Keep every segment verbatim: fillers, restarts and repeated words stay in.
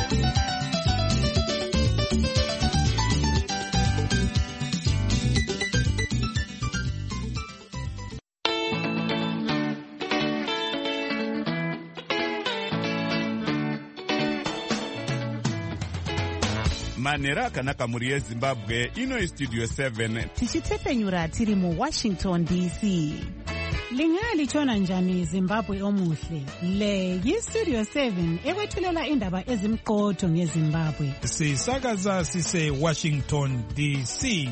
manhero akanaka muri yezimbabwe. Ino istudio seven tichitefenyura tiri mu Washington D C. Lingalitshona njani Zimbabwe omuhle? Le yistudio seven ekwethulela indaba ezimqotho ngeZimbabwe. Sisakaza sise Washington D C.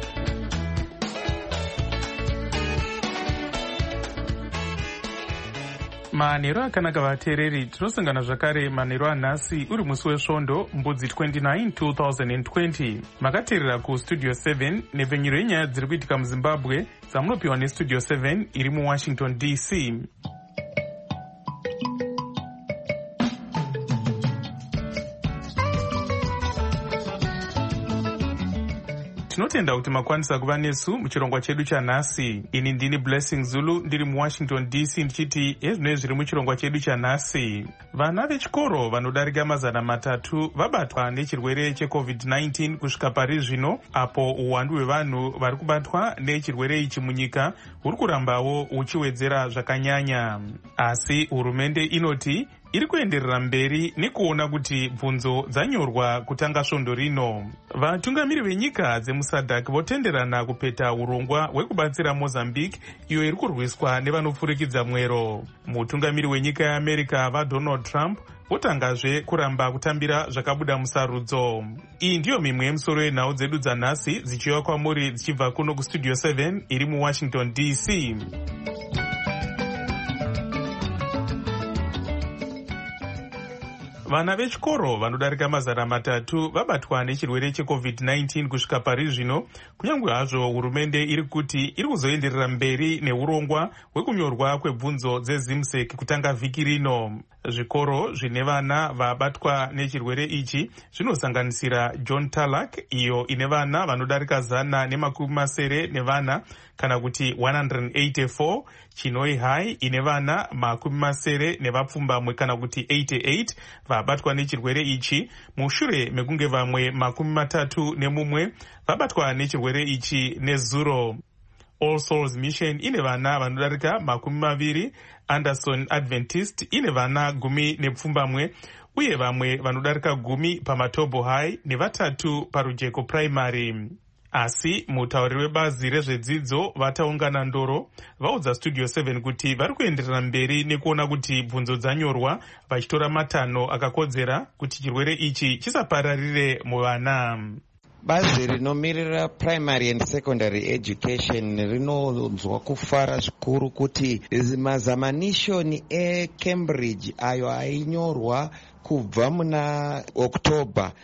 manhero akanaka vateereri, tinosangana zvakare manhero anhasi uri musi wesvondo mbudzi twenty-nine two thousand twenty. makateerera kustudio seven nepfenyuro yenyaya dziri kuitika muzimbabwe dzamunopiwa nestudio seven iri muwashington D C. tinotenda kuti makwanisa kuva nesu muchirongwa chedu chanhasi. Ini ndini Blessing Zulu ndiri muwashington D C ndichiti ezvinoi zviri muchirongwa chedu chanhasi. Vana vechikoro vanodarika mazana matatu vabatwa nechirwere checovid nineteen kusvika pari zvino, apo uwandu hwevanhu vari kubatwa nechirwere ichi munyika huri kurambawo huchiwedzera zvakanyanya. Asi hurumende inoti iri kuenderera mberi nekuona kuti bvunzo dzanyorwa kutanga svondo rino. Vatungamiri venyika dzemusadhak votenderana kupeta urongwa hwekubatsira Mozambique iyo iri kurwiswa nevanopfurikidza mwero. Mutungamiri wenyika yeAmerica vaDonald Trump votangazve kuramba kutambira zvakabuda musarudzo. Iyi ndiyo mimwe yemusoro yenhau dzedu dzanhasi dzichiuya kwamuri dzichibva kuno kustudio seven iri muWashington D C. Vana vechikoro vanodarika mazana matatu vabatwa nechirwere checovid nineteen kusvika pari zvino, kunyange hazvo hurumende iri kuti iri kuzoenderera mberi neurongwa hwekunyorwa kwebvunzo dzezimsek kutanga vhiki rino. Zvikoro zvine vana vabatwa nechirwere ichi zvinosanganisira John Tarlac iyo ine vana vanodarika zana nemakumi masere nevana kana kuti one hundred eighty-four, Chinoi High ine vana makumi masere nevapfumbamwe kana kuti eighty-eight vabatwa nechirwere ichi, mushure mekunge vamwe makumi matatu nemumwe vabatwa nechirwere ichi nezuro. All Souls Mission ine vana vanodarika makumi maviri, Anderson Adventist ine vana gumi nepfumbamwe, uye vamwe vanodarika gumi paMatobo High nevatatu paRujeko Primary. Asi mutauri webazi rezvedzidzo vataungana ndoro vaudza studio seven kuti vari kuenderera mberi nekuona kuti bvunzo dzanyorwa vachitora matanho akakodzera kuti chirwere ichi chisapararire muvana. Bazi rinomirira primary and secondary education rinonzwa kufara zvikuru kuti mazamanishoni eCambridge ayo ainyorwa kubva muna October,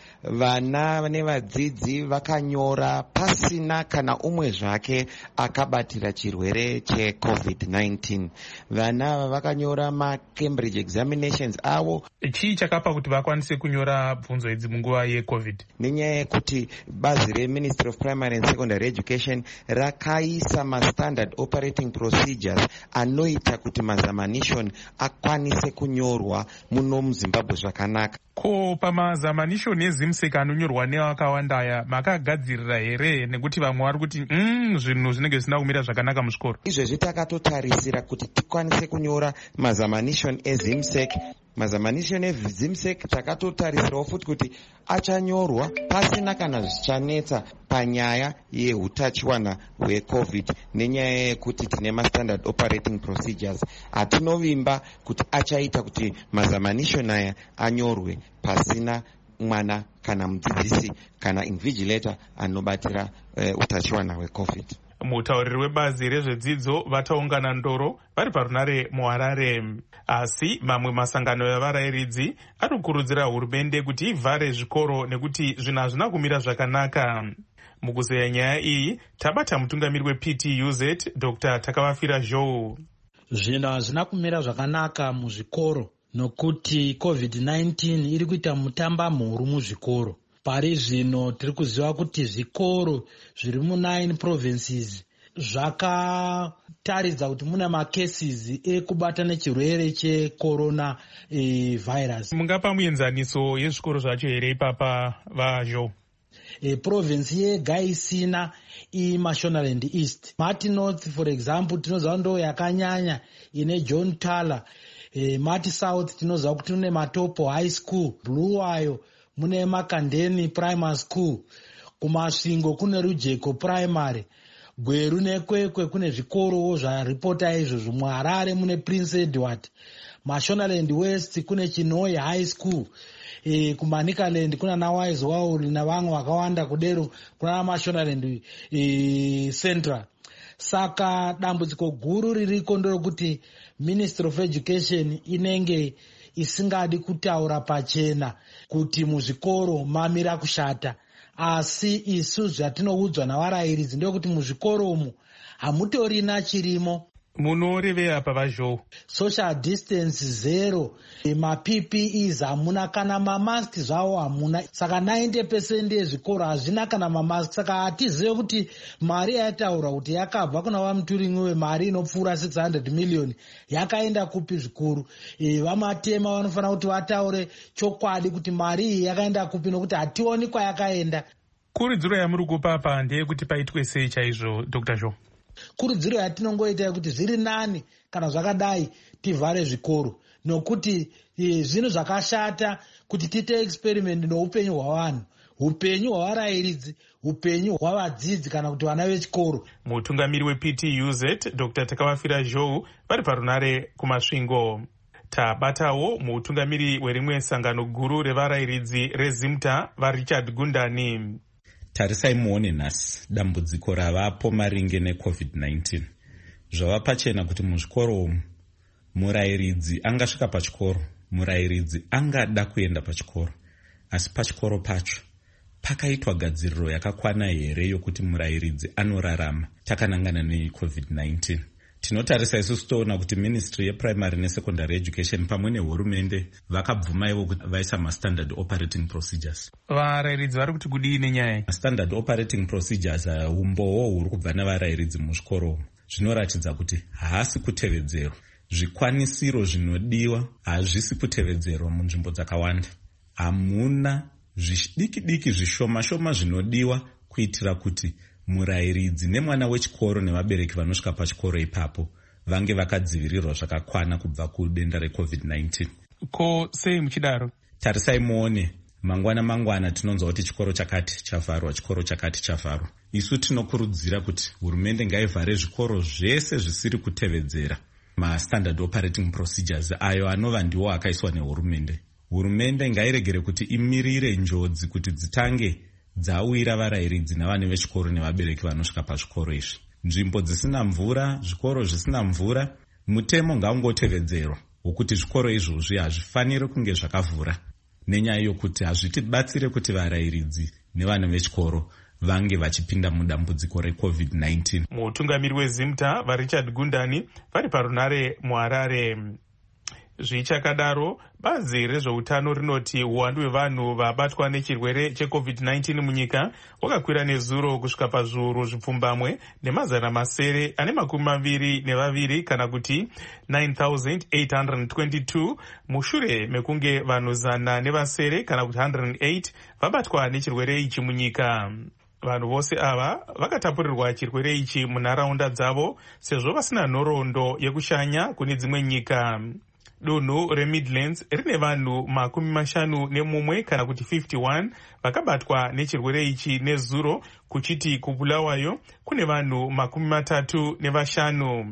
vana nevadzidzi vakanyora pasina kana umwe zvake akabatira chirwere checovid nineteen. Vana vakanyora maCambridge examinations avo. Chii chakapa kuti vakwanise kunyora bvunzo idzi munguva yecovid? Nenyaya yekuti bazi reMinistry of Primary and Secondary Education rakaisa mastandard operating procedures anoita kuti mazamanishoni akwanise kunyorwa muno muZimbabwe zvakanaka. Ko pamazamanishoni ezimsek anonyorwa nevakawanda aya makagadzirira here? Nekuti vamwe vari kuti mm, zvinhu zvinenge zvisina kumira zvakanaka muzvikoro. Izvezvi takatotarisira kuti tikwanise kunyora mazamanishoni ezimsek. Mazamanishoni ezimsek takatotarisirawo futi kuti achanyorwa pasina kana zvichanetsa panyaya yehutachiwana hwecovid, nenyaya yekuti tine mastandard operating procedures. Hatinovimba kuti achaita kuti mazamanishoni aya anyorwe pasina mwana kana mudzidzisi kana invigilator anobatira utachiwana uh, hwecovid. Mutauriri webazi rezvedzidzo vataungana ndoro vari parunare muHarare. Asi mamwe masangano yavarayiridzi ari kukurudzira hurumende kuti ivhare zvikoro nekuti zvinhu hazvina kumira zvakanaka. Mukuzeya nyaya iyi tabata mutungamiri weP T U Z Doctor Takavafira Joe. Zvinhu hazvina kumira zvakanaka muzvikoro nokuti covid nineteen iri kuita mutamba mhuru muzvikoro. Pari zvino tiri kuziva kuti zvikoro zviri mu nine provinces zvakataridza kuti mune macases ekubata nechirwere checorona e, virus. Mungapa muenzaniso yezvikoro zvacho here ipapa vazho? E, province yega isina iMashonaland East. Mati North for example tinoziva ndo yakanyanya ine John Tala. E, Mati South tinoziva kuti mune Matopo High School. Buluwayo mune Makandeni Primary School. Kumasvingo kune Rujeko Primary. Gweru nekwekwe kune zvikoro zvaripota izvozvo. muHarare mune Prince Edward. Mashonaland West kune Chinoi High School. E, kuManikaland kuna naWise Wauri navamwe vakawanda kudero kuna Mashonaland e, Central. Saka dambudziko guru ririko nderokuti Ministry of Education inenge isingadi kutaura pachena kuti muzvikoro mamira kushata. Asi isu zvatinoudzwa navarairidzi ndokuti muzvikoro umu hamutorina chirimo. Munorevei apa vazho? Social distance zero, ma-P P Es hamuna kana mamask zvawo hamuna. Saka ninety percent yezvikoro hazvina kana mamask. Saka hatizive kuti mari yataura kuti yakabva kuna vamuturingi wemari inopfuura six hundred million yakaenda kupi zvikuru. E, vamatema vanofanira kuti vataure chokwadi kuti mari iyi yakaenda kupi nokuti hationi kwayakaenda. Kurudziro yamuri kupa apa ndeyekuti paitwe sei chaizvo Dr Joe? Kurudziro yatinongoita kuti zviri nani kana zvakadai tivhare zvikoro nokuti e, zvinhu zvakashata kuti tiite experiment noupenyu hwavanhu, upenyu hwavarairidzi, upenyu hwavadzidzi kana kuti vana vechikoro. Mutungamiri weP T U Z Dr Takavafira Joe vari parunare kumasvingo. Tabatawo mutungamiri werimwe sangano guru revarairidzi reZimta vaRichard Gundani. Tarisai muone nhasi dambudziko ravapo maringe necovid nineteen. Zvava pachena kuti muzvikoro umu murairidzi angasvika pachikoro, murairidzi angada kuenda pachikoro, asi pachikoro pacho pakaitwa gadziriro yakakwana here yokuti murairidzi anorarama takanangana necovid nineteen. Tinotarisa isusu toona kuti Ministry yePrimary neSecondary Education pamwe nehurumende vakabvuma ivo kuti vaisa mastandard operating procedures. Varairidzi vari kuti kudii nenyaya? Standard operating procedures umbowo huri kubva navarairidzi muzvikoro zvinoratidza kuti haasi kutevedzerwa. Zvikwanisiro zvinodiwa hazvisi kutevedzerwa munzvimbo dzakawanda. Hamuna zvidiki diki zvishoma shoma zvinodiwa kuitira kuti murairidzi nemwana wechikoro nevabereki vanosvika pachikoro ipapo vange vakadzivirirwa zvakakwana kubva kudenda recovid nineteen. Ko sei muchidaro? Tarisai muone mangwana mangwana tinonzwa kuti chikoro chakati chavharwa, chikoro chakati chavharwa. Isu tinokurudzira kuti hurumende ngaivhare zvikoro zvese zvisiri kutevedzera mastandard operating procedures ayo anova ndiwo akaiswa nehurumende. Hurumende ngairegere kuti imirire njodzi kuti dzitange dzawira varairidzi navana vechikoro nevabereki vanosvika pazvikoro izvi. Nzvimbo dzisina mvura, zvikoro zvisina mvura, mutemo ngaungotevedzerwa wokuti zvikoro izvozvi hazvifaniri kunge zvakavhura, nenyaya yokuti hazvitibatsire kuti varairidzi nevana vechikoro vange vachipinda mudambudziko recovid nineteen. Mutungamiri weZimta vaRichard Gundani vari parunare muHarare. Zvichakadaro, bazi rezveutano rinoti uwandu hwevanhu vabatwa nechirwere checovid nineteen munyika wakakwira nezuro kusvika pazviuru zvipfumbamwe nemazana masere ane makumi maviri nevaviri kana kuti nine thousand eight hundred twenty-two mushure mekunge vanhu zana nevasere kana kuti one hundred eight vabatwa nechirwere ichi munyika. Vanhu vose ava vakatapurirwa chirwere ichi munharaunda dzavo sezvo vasina nhoroondo yekushanya kune dzimwe nyika. Dunhu reMidlands rine vanhu makumi mashanu nemumwe kana kuti fifty-one vakabatwa nechirwere ichi nezuro, kuchiti kuBulawayo kune vanhu makumi matatu nevashanu.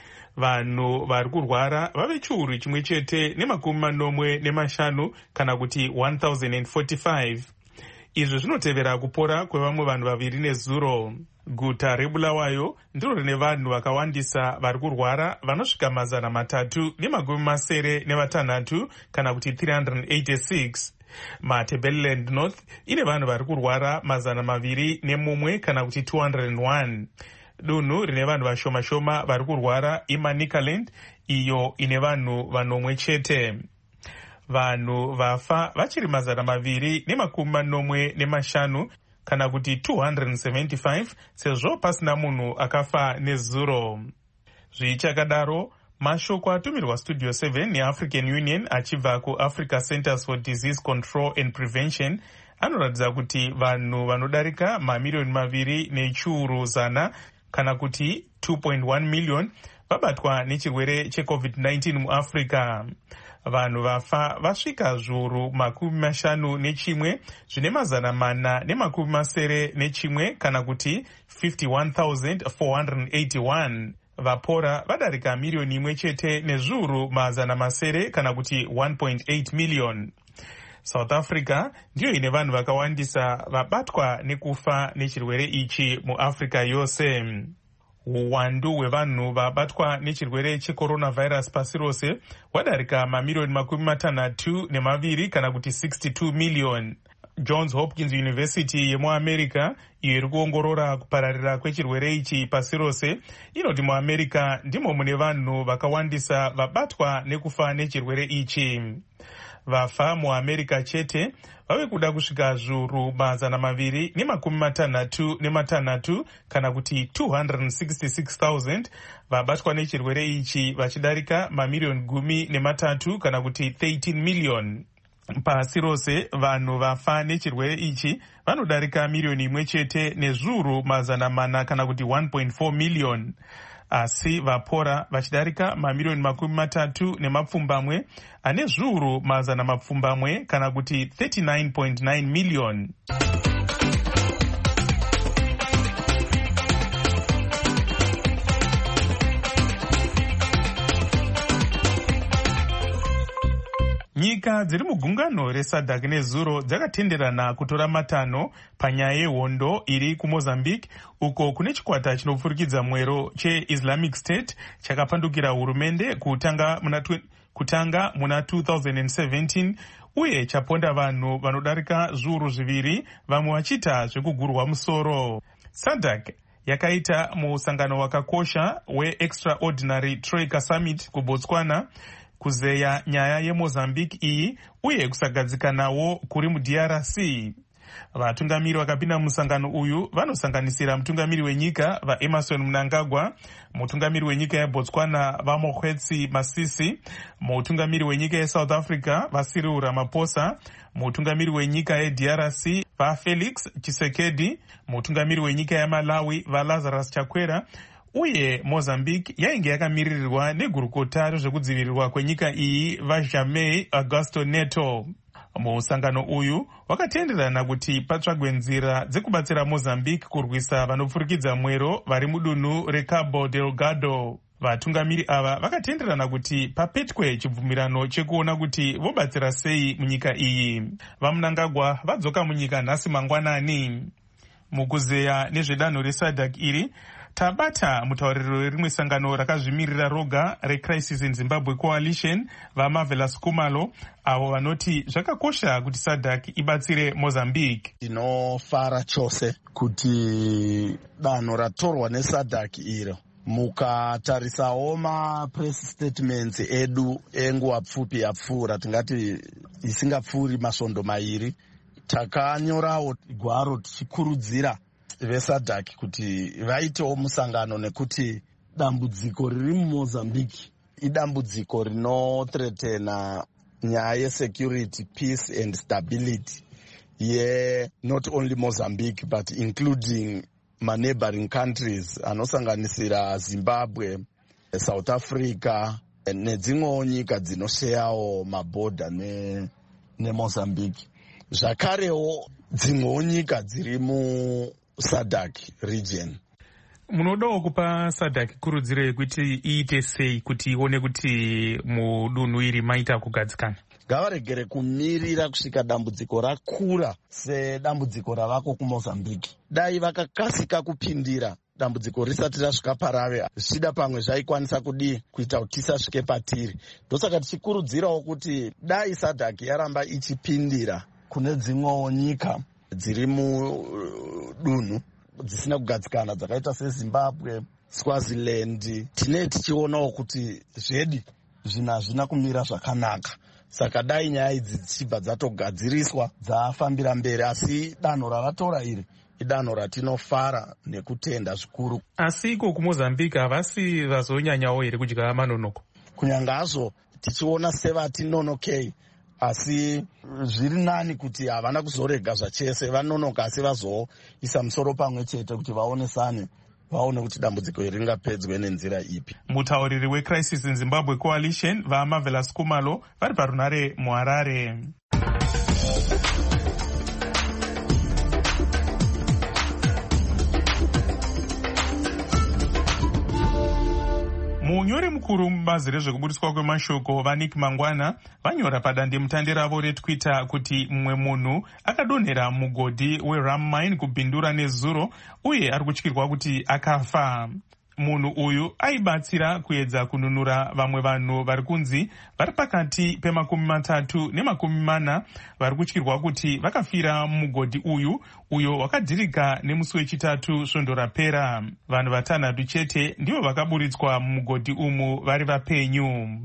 Vanhu vari kurwara vave chiuru chimwe chete nemakumi manomwe nemashanu kana kuti one thousand forty-five. Izvi zvinotevera kupora kwevamwe vanhu vaviri nezuro. Guta reBulawayo ndiro rine vanhu vakawandisa vari kurwara vanosvika mazana matatu nemakumi masere nevatanhatu kana kuti three hundred eighty-six. Matabeleland North ine vanhu vari kurwara mazana maviri nemumwe kana kuti two hundred one. Dunhu rine vanhu vashoma shoma vari kurwara iManikaland, iyo ine vanhu vanomwe chete. Vanhu vafa vachiri mazana maviri nemakumi manomwe nemashanu kana kuti two hundred seventy-five sezvo pasina munhu akafa nezuro. Zvichakadaro, mashoko atumirwa Studio seven neAfrican Union achibva kuAfrica Centers for Disease Control and Prevention anoratidza kuti vanhu vanodarika mamiliyoni maviri nechiuru zana kana kuti two point one million vabatwa nechirwere checovid nineteen muAfrica. Vanhu vafa vasvika zviuru makumi mashanu nechimwe zvine mazana mana nemakumi masere nechimwe kana kuti fifty-one thousand four hundred eighty-one. Vapora vadarika miliyoni imwe chete nezviuru mazana masere kana kuti one point eight million. South Africa ndiyo ine vanhu vakawandisa vabatwa nekufa nechirwere ichi muAfrica yose. Uwandu hwevanhu vabatwa nechirwere checoronavirus pasi rose wadarika mamiliyoni makumi matanhatu nemaviri kana kuti sixty-two million. Johns Hopkins University yemuAmerica iyo iri kuongorora kupararira kwechirwere ichi pasi rose inoti muAmerica ndimo mune vanhu vakawandisa vabatwa nekufa nechirwere ichi. Vafa muAmerica chete vave kuda kusvika zviuru mazana maviri nemakumi matanhatu nematanhatu kana kuti two hundred sixty-six thousand vabatwa nechirwere ichi vachidarika mamiliyoni gumi nematatu kana kuti thirteen million. Pasi rose vanhu vafa nechirwere ichi vanodarika miliyoni imwe chete nezviuru mazana mana kana kuti one point four million. Asi vapora vachidarika mamiliyoni makumi matatu nemapfumbamwe ane zviuru mazana mapfumbamwe kana kuti thirty-nine point nine million. Nyika dziri mugungano reSADC nezuro dzakatenderana kutora matanho panyaya yehondo iri kuMozambique uko kune chikwata chinopfurikidza mwero cheIslamic State chakapandukira hurumende kutanga muna, kutanga muna two thousand seventeen uye chaponda vanhu vanodarika zviuru zviviri vamwe vachiita zvekugurwa musoro. SADC yakaita musangano wakakosha weExtraordinary Troika Summit kuBotswana kuzeya nyaya yeMozambique iyi uye kusagadzikanawo kuri muD R C. Vatungamiri vakapinda musangano uyu vanosanganisira mutungamiri wenyika vaEmerson Mnangagwa, mutungamiri wenyika yeBotswana vaMokgweetsi Masisi, mutungamiri wenyika yeSouth Africa vaCyril Ramaphosa, mutungamiri wenyika yeD R C vaFelix Tshisekedi, mutungamiri wenyika yeMalawi vaLazarus Chakwera, uye Mozambique yainge yakamirirwa negurukota rezvekudzivirirwa kwenyika iyi vaJamai Augusto Neto. Musangano uyu wakatenderana kuti patsvagwe nzira dzekubatsira Mozambique kurwisa vanopfurikidza mwero vari mudunhu reCabo Delgado. Vatungamiri ava vakatenderana kuti papetwe chibvumirano chekuona kuti vobatsira sei munyika iyi. VaMnangagwa vadzoka munyika nhasi mangwanani. Mukuzeya nezvedanho reSADC iri tabata mutauriro werimwe sangano rakazvimirira roga reCrisis in Zimbabwe Coalition vaMarvelous Kumalo avo vanoti zvakakosha kuti SADC ibatsire Mozambique. Tinofara chose kuti danho ratorwa neSADC iro mukatarisawo mapress statements edu enguva pfupi yapfuura tingati isingapfuuri masvondo mairi takanyorawo gwaro tichikurudzira veSADC kuti vaitewo musangano nekuti dambudziko riri muMozambique idambudziko rinothreatena nyaya yesecurity, peace and stability ye not only Mozambique but including ma neighboring countries anosanganisira Zimbabwe, South Africa nedzimwewo nyika dzinosheyawo mabhodha ne neMozambique. Zvakarewo dzimwewo nyika dziri mu SADC region. Munodawo kupa SADC kurudziro yekuti iite sei kuti ione kuti mudunhu iri maita kugadzikana? Ngavaregere kumirira kusvika dambudziko rakura sedambudziko ravako kuMozambique. Dai vakakasika kupindira dambudziko risati rasvika parave zvichida pamwe zvaikwanisa kudii kuita kuti tisasvike patiri. Ndosaka tichikurudzirawo kuti dai SADC yaramba ichipindira kune dzimwewo nyika dziri mudunhu dzisina kugadzikana dzakaita seZimbabwe, Swaziland, tine tichionawo kuti zvedi zvina hazvina kumira zvakanaka. saka dai nyaya idzi dzichibva dzatogadziriswa dzafambira mberi, asi danho ravatora iri idanho ratinofara nekutenda zvikuru. Asi iko kumozambique havasi vazonyanyawo here kudya manonoko? Kunyangazvo tichiona sevatinonokei, asi zviri nani kuti havana kuzorega zvachese, vanonoka asi vazoisa musoro pamwe chete kuti vaonesane, vaone kuti dambudziko iri ringapedzwe nenzira ipi. Mutauriri weCrisis in Zimbabwe Coalition vaMarvelous Kumalo vari parunare muHarare. Munyori mukuru mubazi rezvekubudiswa kwemashoko vaNick Mangwana vanyora padandemutande ravo reTwitter kuti mumwe munhu akadonhera mugodhi weRam Mine kubhindura nezuro uye ari kutyirwa kuti akafa. Munhu uyu aibatsira kuedza kununura vamwe vanhu vari kunzi vari pakati pemakumi matatu nemakumi mana vari kutyirwa kuti vakafira mugodhi uyu uyo wakadhirika nemusi wechitatu svondo rapera. Vanhu vatanhatu chete ndivo vakaburitswa mumugodhi umu vari vapenyu.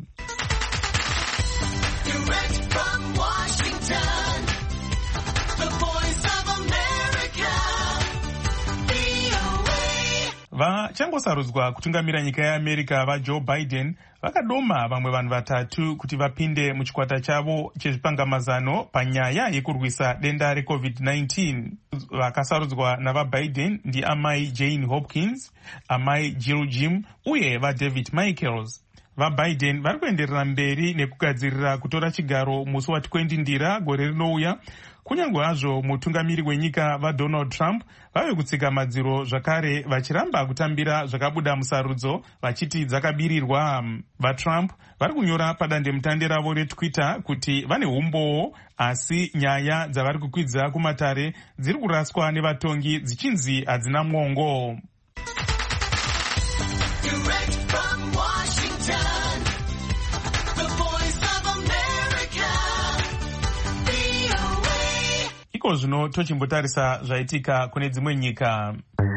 Vachangosarudzwa kutungamira nyika yeAmerica vaJoe Biden vakadoma vamwe vanhu vatatu kuti vapinde muchikwata chavo chezvipangamazano panyaya yekurwisa denda reCovid nineteen. Vakasarudzwa navaBiden ndi amai Jane Hopkins, amai Jill Jim uye vaDavid Michaels. VaBiden vari kuenderera mberi nekugadzirira kutora chigaro musi watwendi ndira gore rinouya, kunyange hazvo mutungamiri wenyika vaDonald Trump vave kutsika madziro zvakare vachiramba kutambira zvakabuda musarudzo vachiti dzakabirirwa. VaTrump vari kunyora padandemutande ravo reTwitter kuti vane umbowo, asi nyaya dzavari kukwidza kumatare dziri kuraswa nevatongi dzichinzi hadzina mwongo. Iko zvino tochimbotarisa zvaitika kune dzimwe nyika.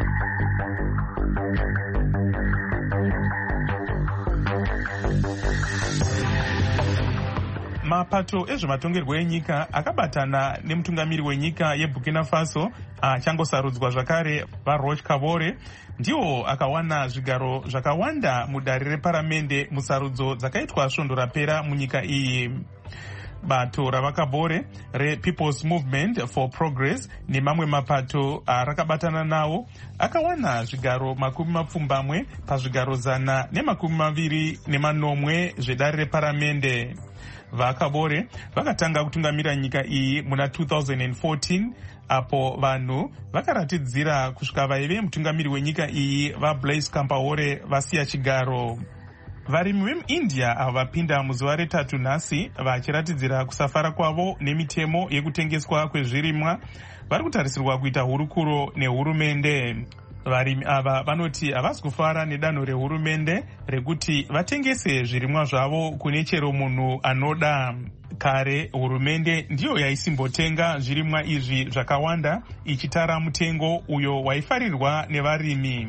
Mapato ezvematongerwo enyika akabatana nemutungamiri wenyika yeBurkina Faso achangosarudzwa zvakare vaRoch Kabore ndiwo akawana zvigaro zvakawanda mudare reparamende musarudzo dzakaitwa svondo rapera munyika iyi. Bato ravakabore rePeople's Movement for Progress nemamwe mapato arakabatana nawo akawana zvigaro makumi mapfumbamwe pazvigaro zana nemakumi maviri nemanomwe zvedare reparamende. VaKabore vakatanga kutungamira nyika iyi muna two thousand fourteen apo vanhu vakaratidzira kusvika vaive mutungamiri wenyika iyi vaBlaise Compaore vasiya chigaro. Varimi vemuIndia avo vapinda muzuva retatu nhasi vachiratidzira kusafara kwavo nemitemo yekutengeswa kwezvirimwa vari kutarisirwa kuita hurukuro nehurumende. Varimi ava vanoti havasi kufara nedanho rehurumende rekuti vatengese zvirimwa zvavo kune chero munhu anoda. Kare hurumende ndiyo yaisimbotenga zvirimwa izvi zvakawanda ichitara mutengo uyo waifarirwa nevarimi.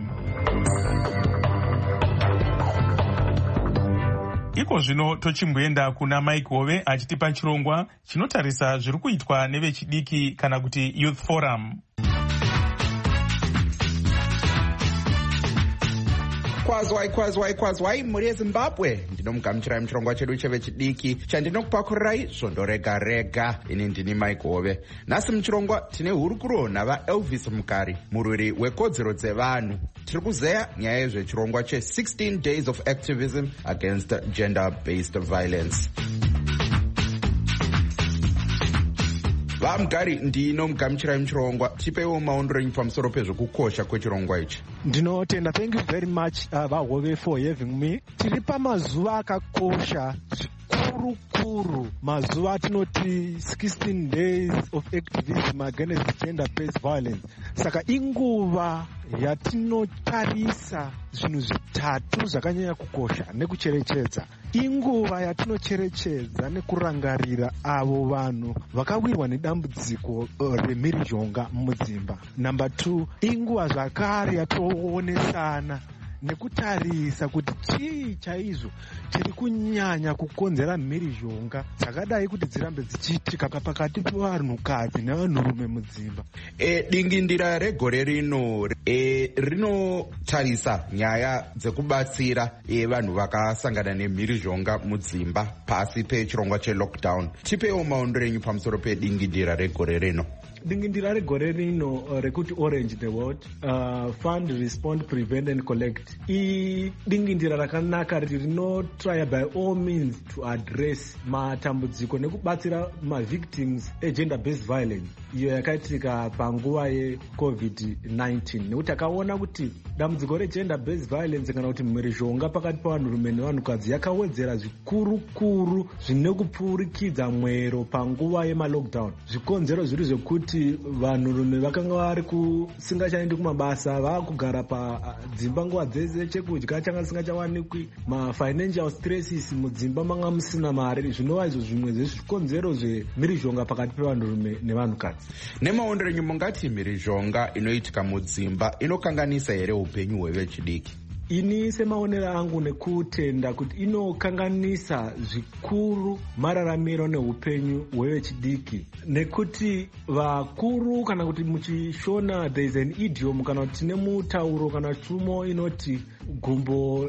Iko zvino tochimboenda kuna Mike Hove achitipa chirongwa chinotarisa zviri kuitwa nevechidiki kana kuti Youth Forum. Kwazwai kwazwai kwazwai mhuri yeZimbabwe, ndinomugamuchirai muchirongwa chedu chevechidiki chandinokupakurai svondo rega rega. Ini ndini Mike Hove. Nhasi muchirongwa tine hurukuro navaElvis Mukari, murwiri wekodzero dzevanhu. Tiri kuzeya nyaya yezvechirongwa che sixteen days of activism against gender-based violence. VaMukari, ndinomugamuchirai muchirongwa, tipeiwo maondero enyu pamusoro pezvekukosha kwechirongwa ichi. Ndinotenda, thank you very much uh, vaHove for having me. Tiri pamazuva akakosha zvikuru kuru, mazuva atinoti sixteen days of activism against gender-based violence. Saka inguva yatinotarisa zvinhu zvitatu zvakanyanya kukosha nekucherechedza. Inguva yatinocherechedza nekurangarira avo vanhu vakawirwa nedambudziko remhirizhonga mudzimba. Number two, inguva zvakare yatoonesana nekutarisa kuti chii chaizvo chiri kunyanya kukonzera mhirizhonga dzakadai kuti dzirambe dzichiitika pakati pevanhukadzi nevanhurume mudzimba. E, dingindira regore rino e, rinotarisa nyaya dzekubatsira e, vanhu vakasangana nemhirizhonga mudzimba pasi pechirongwa chelockdown. Tipewo maondero enyu pamusoro pedingindira regore rino. Dingindira regore rino uh, rekuti Orange the World uh, Fund, Respond, Prevent and Collect idingindira rakanaka riti rinotrya by all means to address matambudziko nekubatsira mavictims egender based violence iyo yakaitika panguva yecovid nineteen, nekuti akaona kuti dambudziko regender based violence kana kuti mhirizhonga pakati pavanhurume nevanhukadzi yakawedzera zvikuru kuru zvine kupfurikidza mwero panguva yemalockdown. Zvikonzero zviri zvekuti vanhurume vakanga vari kusingachaendi kumabasa, vakugara padzimba nguva dzese, chekudya changa chisingachawanikwi, mafinancial stresses mudzimba manga musina mari, zvinova izvo zvimwe zvezvikonzero zvemhirizhonga pakati pevanhurume nevanhukadzi. Nemaondero enyu mungati mhirizhonga inoitika mudzimba inokanganisa here upenyu hwevechidiki? Ini semaonero angu nekutenda kuti inokanganisa zvikuru mararamiro neupenyu hwevechidiki, nekuti vakuru kana kuti muchishona there is an idiom kana kuti tine mutauro kana chumo inoti gumbo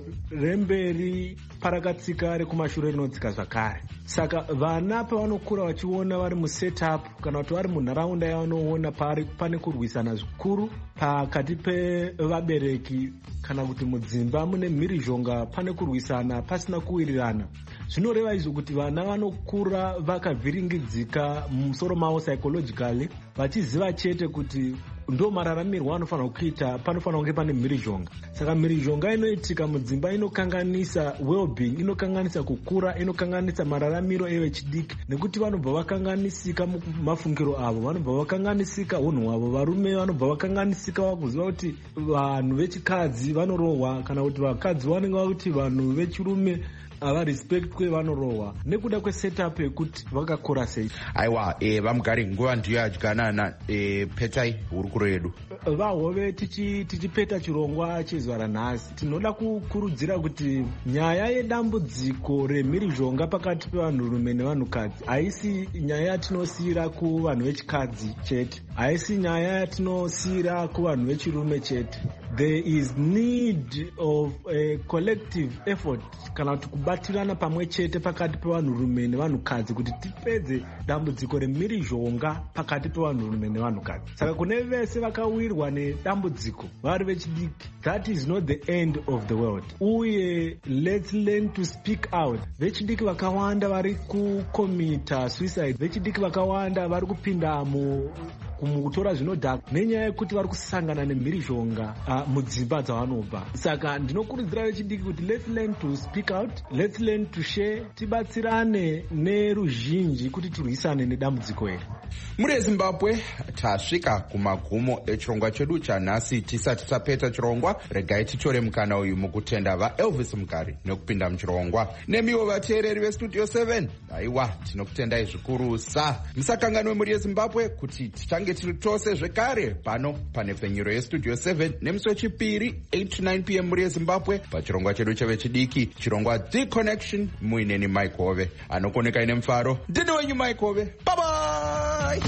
remberi parakatsika rekumashure rinotsika zvakare. Saka vana pavanokura vachiona vari musetup kana kuti vari munharaunda yavanoona pane kurwisana zvikuru pakati pevabereki kana kuti mudzimba mune mhirizhonga pane kurwisana pasina kuwirirana, zvinoreva izvo kuti vana vanokura vakavhiringidzika mumusoro mavo psychologically, vachiziva chete kuti ndo mararamirwo anofanira kuita, panofanira kunge pane mhirizhonga. Saka mhirizhonga inoitika mudzimba inokanganisa well-being, inokanganisa kukura, inokanganisa mararamiro evechidiki, nekuti vanobva vakanganisika mafungiro avo, vanobva vakanganisika unhu hwavo. Varume vanobva vakanganisika vakuziva kuti vanhu vechikadzi vanorohwa kana kuti vakadzi vanenge vakuti vanhu vechirume havarespectwe vanorohwa nekuda kwesetup yekuti vakakura sei. Aiwa, e, vamugari nguva ndiyo yadyanana. e, petai hurukuro yedu vahove tichipeta tichi chirongwa chezuva ranhasi. Tinoda kukurudzira kuti nyaya yedambudziko remhirizhonga pakati pevanhurume nevanhukadzi haisi nyaya yatinosiyira kuvanhu vechikadzi chete, haisi nyaya yatinosiyira kuvanhu vechirume chete. There is need of a collective effort kana kuti kubatirana pamwe chete pakati pevanhurume nevanhukadzi kuti tipedze dambudziko remhirizhonga pakati pevanhurume nevanhukadzi. Saka kune vese vakawirwa nedambudziko vari vechidiki, that is not the end of the world. Uye let's learn to speak out. Vechidiki vakawanda vari kukomita suicide, vechidiki vakawanda vari kupinda mu kutora zvinodhaka nenyaya yekuti vari kusangana nemhirizhonga uh, mudzimba dzavanobva. Saka ndinokurudzira vechidiki kuti let's learn to speak out, let's learn to share, tibatsirane neruzhinji kuti tirwisane nedambudziko iri. Muri Zimbabwe tasvika kumagumo echirongwa chedu chanhasi. Tisati tapeta chirongwa, regai tichore mukana uyu mukutenda vaElvis Mugari nekupinda muchirongwa. Nemiwo vateereri vestudio seven, aiwa tinokutendai zvikurusa. Musakanganwe muri yeZimbabwe kuti tichange tiri tose zvekare pano panepfenyuro yestudio seven nemusi wechipiri eight to nine p m muri yeZimbabwe pachirongwa chedu chevechidiki, chirongwa The Connection, muineni Mike Hove anokoneka ine mufaro. Ndini wenyu Mike Hove. Bye bye.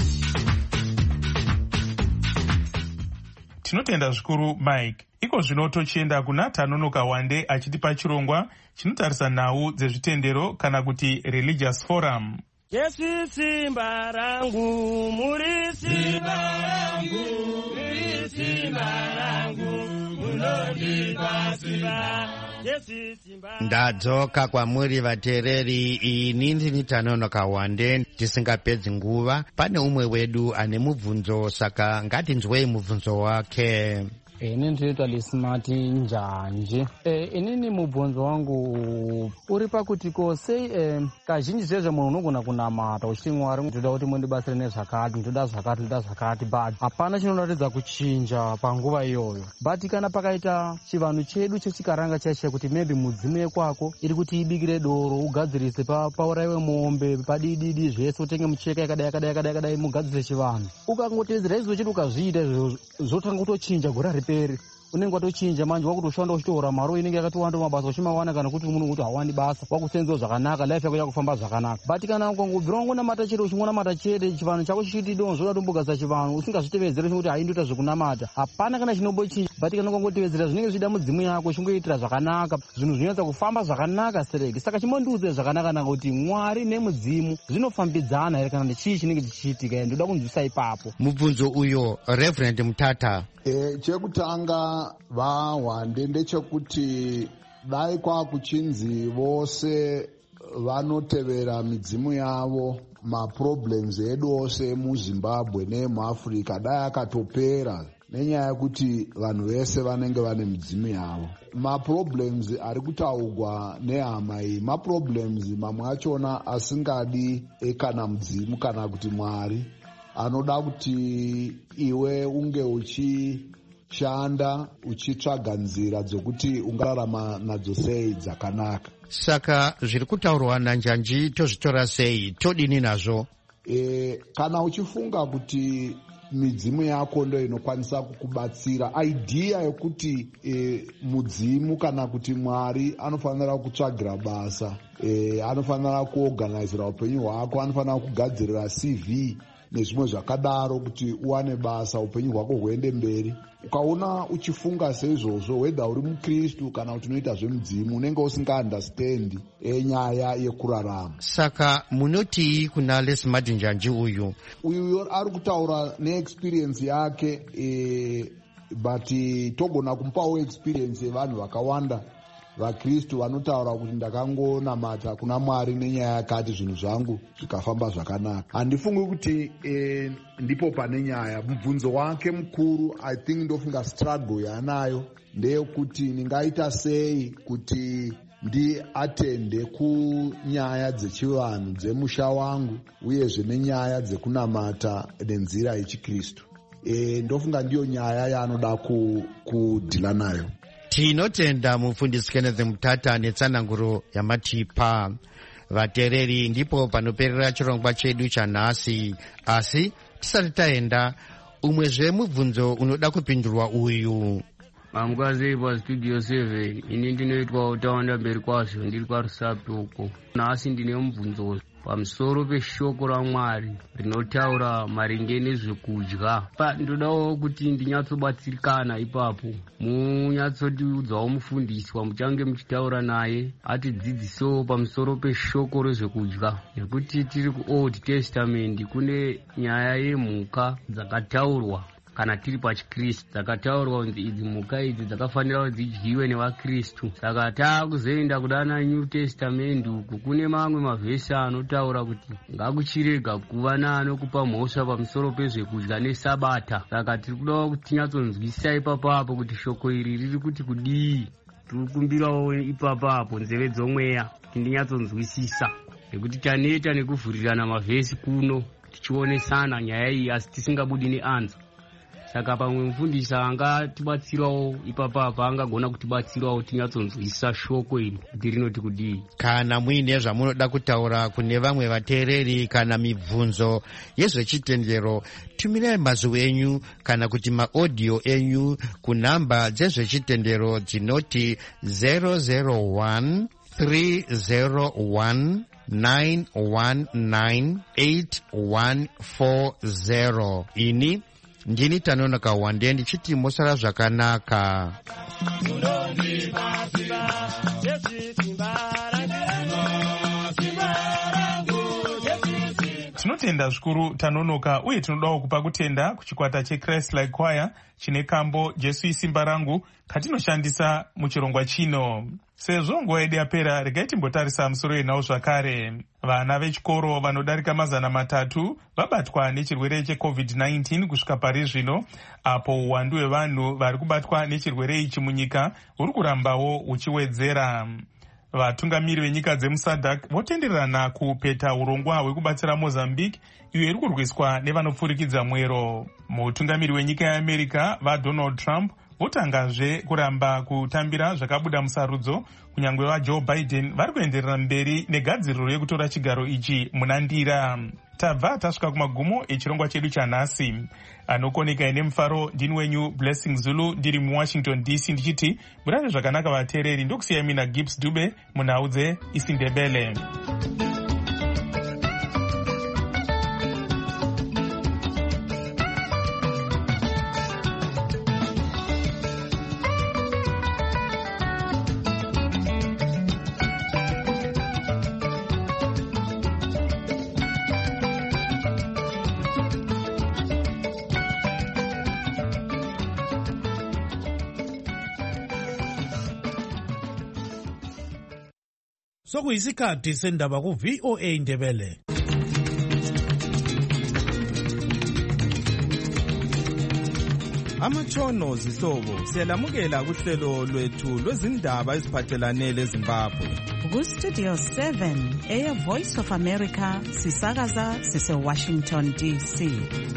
Tinotenda zvikuru Mike. Iko zvino tochienda kuna Tanonoka Wande achitipa chirongwa chinotarisa nhau dzezvitendero kana kuti religious forum. Yesu simba rangu, muri simba rangu, muri simba rangu, munondipa simba. Ndadzoka kwamuri vateereri. Ini ndini Tanonoka Wande. Tisingapedzi nguva, pane umwe wedu ane mubvunzo, saka ngatinzwei mubvunzo wake. Ini ndinoitwa Lismati Njanje. E, inini mubvunzo wangu uri pakuti ko sei e, kazhinji zvezvo munhu unogona kunamata uchiti Mwari ndoda kuti mundibatsire nezvakati, ndoda zvakati, ndoda zvakati, but hapana chinoratidza kuchinja panguva iyoyo. But kana pakaita chivanhu chedu chechikaranga chaicho kuti maybe mudzimu yekwako iri kuti ibikire doro, ugadzirise pa pauraiwe mombe, padididi zvese, utenge mucheka yakadai yakadai yakadai yakadai, mugadzirise chivanhu. Ukangotedzera izvo chete ukazviita izvo, zvotanga kutochinja gora riperi. unenge watochinja manje wakutoshanda uchitora mari inenge yakatiwanda mabasa uchimawana kana kuti munhu kuti hawani basa wakusenzawo zvakanaka life yako yakufamba zvakanaka but kana ukangobvira wangonamata chete uchingonamata chete chivanhu chako chichiti donzoda tombogadzira chivanhu usingazvitevedzeri kuti haindoita zvekunamata hapana kana chinombochinja but kana ukangotevedzera zvinenge zvichida mudzimu yako uchingoitira zvakanaka zvinhu zvinonyatsa kufamba zvakanaka serege saka chimondiudze zvakanaka naka kuti mwari nemudzimu zvinofambidzana here kana chii chinenge chichiitika ndoda kunzwisa ipapo. Mubvunzo uyo Reverend Mutata. E, chekutanga vahwande ndechekuti dai kwakuchinzi vose vanotevera midzimu yavo maproblems edu ose muZimbabwe nemuAfrica dai akatopera nenyaya yekuti vanhu vese vanenge vane midzimu yavo. Maproblems ari kutaurwa nehama iyi maproblems mamwe achona asingadi ekana mudzimu kana kuti Mwari, anoda kuti iwe unge uchishanda uchitsvaga nzira dzokuti ungararama nadzo sei dzakanaka. Saka zviri kutaurwa naNjanji tozvitora sei, todini nazvo? E, kana uchifunga kuti midzimu yako ndo inokwanisa kukubatsira, idea yekuti e, mudzimu kana kuti Mwari anofanira kutsvagira basa, e, anofanira kuorganizira upenyu hwako, anofanira kugadzirira C V nezvimwe zvakadaro kuti uwane basa upenyu hwako huende mberi. Ukaona uchifunga seizvozvo whether uri mukristu kana kuti unoita zvemudzimu unenge usingaunderstandi enyaya yekurarama. Saka munoti kuna Lesemati Njanji uyu uyu ari kutaura neexperience yake e, but togona kumpawo experience yevanhu vakawanda vaKristu vanotaura kuti ndakangonamata kuna Mwari nenyaya yakati zvinhu zvangu zvikafamba zvakanaka. Handifungi kuti e, ndipo pane nyaya. Mubvunzo wake mukuru I think ndofunga struggle yaanayo ndeyekuti ndingaita sei kuti ndi atende kunyaya dzechivanhu dzemusha wangu uyezve nenyaya dzekunamata nenzira yechiKristu. E, ndofunga ndiyo nyaya yaanoda kudhila nayo. Tinotenda mufundisi Kenneth Mutata netsananguro yamatipa. Vatereri, ndipo panoperera chirongwa chedu chanhasi, asi tisati taenda umwezve mubvunzo unoda kupindurwa uyu. Mamukwazi pa Studio seven, ini ndinoitwa utaunda mberi kwazvo ndiri kwaRusapi uko. Nhasi ndine mubvunzo pamusoro peshoko raMwari rinotaura maringe nezvekudya. Pa ndodawo kuti ndinyatsobatsirikana ipapo. Munyatsotiudzawo mufundiswa muchange muchitaura naye atidzidzisewo pamusoro peshoko rezvekudya. Nekuti tiri kuOld Testament kune nyaya yemhuka dzakataurwa kana tiri pachiKristu dzakataurwa kuti idzi mhuka idzi dzakafanira kuti dzidyiwe nevaKristu. Saka taakuzoenda kudana New Testament uku kune mamwe mavhesi anotaura kuti ngakuchirega kuva neanokupa mhosva pamusoro pezvekudya neSabata. Saka tiri kudawo kuti tinyatsonzwisisa ipapapo kuti shoko iri riri kuti kudii. Tiri kukumbirawo ipapapo nzeve dzomweya kuti ndinyatsonzwisisa nekuti taneta nekuvhurirana mavhesi kuno tichionesana nyaya iyi asi tisingabudi neanza. Saka pamwe mufundisi angatibatsirawo ipapapa angagona kutibatsirawo tinyatsonzwisisa shoko iri kuti rinoti kudii. Kana muine zvamunoda kutaura kune vamwe vateereri kana mibvunzo yezvechitendero, tumirai mazwi enyu kana kuti maaudio enyu kunhamba dzezvechitendero dzinoti zero zero one three zero one nine one nine eight one four zero. Ini ndini Tanonoka Wande ndichiti mosara zvakanaka. Tinotenda zvikuru Tanonoka, uye tinodawo kupa kutenda kuchikwata cheChrist Like Choir chine kambo Jesu isimba rangu katinoshandisa muchirongwa chino. Sezvo nguva yedu yapera, regai timbotarisa musoro yenhau zvakare. Vana vechikoro vanodarika mazana matatu vabatwa nechirwere checovid nineteen kusvika pari zvino, apo uwandu hwevanhu vari kubatwa nechirwere ichi munyika huri kurambawo huchiwedzera. Vatungamiri venyika dzemusadhak votenderana kupeta urongwa hwekubatsira Mozambique iyo iri kurwiswa nevanopfurikidza mwero. Mutungamiri wenyika yeAmerica vaDonald Trump votangazve kuramba kutambira zvakabuda musarudzo kunyangwe vajoe biden vari kuenderera mberi negadziriro yekutora chigaro ichi muna ndira. Tabva tasvika kumagumo echirongwa chedu chanhasi. Anokoneka ine mufaro ndini wenyu Blessing Zulu ndiri muwashington D C ndichiti murare zvakanaka vateereri. Ndokusiyai mina Gibbs Dube munhau dzeIsindebele. Sokuyisikhathi sendaba ku V O A Ndebele. Amatshono zihlobo siyalamukela kuhlelo lwethu lwezindaba eziphathelane leZimbabwe. Ku Studio seven eya Voice of America sisakaza sise Washington D C.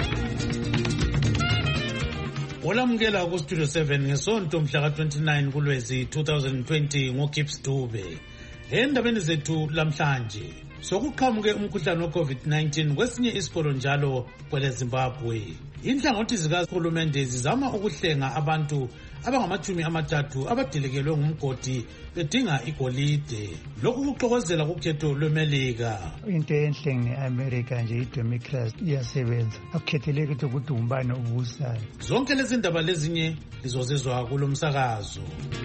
Olamukela ku Studio seven ngesonto mhla ka twenty-nine kuLwezi twenty twenty ngoGibbs Dube. Endabeni zethu lamhlanje sokuqhamuke umkhuhlane we-COVID nineteen kwesinye isikolo njalo kwele Zimbabwe. Inhlangothi zikahulumende zizama ukuhlenga abantu abangamachumi amathathu abadelekelwe ngumgodi bedinga igolide. Lokhu kuxokozela kukhetho lweMelika. Into enhle nge-America nje idemocracy iyasebenza. Akukhetheleki ukuthi umbane ubusayo. Zonke lezi ndaba lezinye lizozezwa kulo msakazo.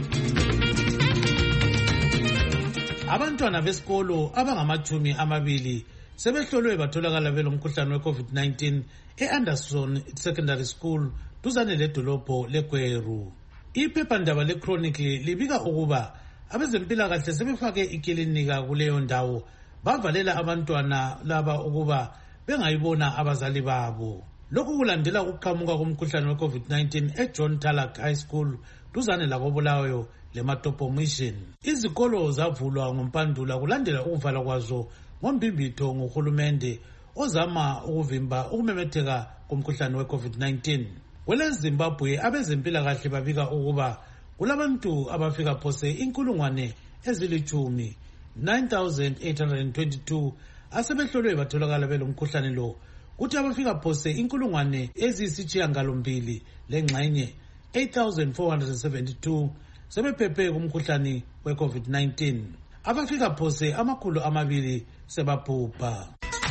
Abantwana besikolo abangamachumi amabili sebehlolwe batholakala belomkhuhlane we-COVID nineteen e-Anderson Secondary School duzane ledolobho leGweru. Iphephandaba leChronicle libika ukuba abezempilakahle sebefake ikilinika kuleyo ndawo bavalela abantwana laba ukuba bengayibona abazali babo. Lokhu kulandela ukuqhamuka komkhuhlane we-COVID nineteen eJohn Talak High School duzane lakoBulawayo leMatopo Mission. Izikolo zavulwa ngompandula kulandela ukuvala kwazo ngombimbitho ngohulumende ozama ukuvimba ukumemetheka komkhuhlane we-COVID nineteen. Kwele Zimbabwe abezempilakahle babika ukuba kulabantu abafika phose inkulungwane ezilithumi nine thousand eight hundred twenty-two asebehlolwe batholakala belomkhuhlane lo, kuthi abafika phose inkulungwane eziyisishiyagalombili lengxenye eight thousand four hundred seventy-two sebephephe kumkhuhlane we-COVID nineteen. Abafika phose amakhulu amabili sebabhubha.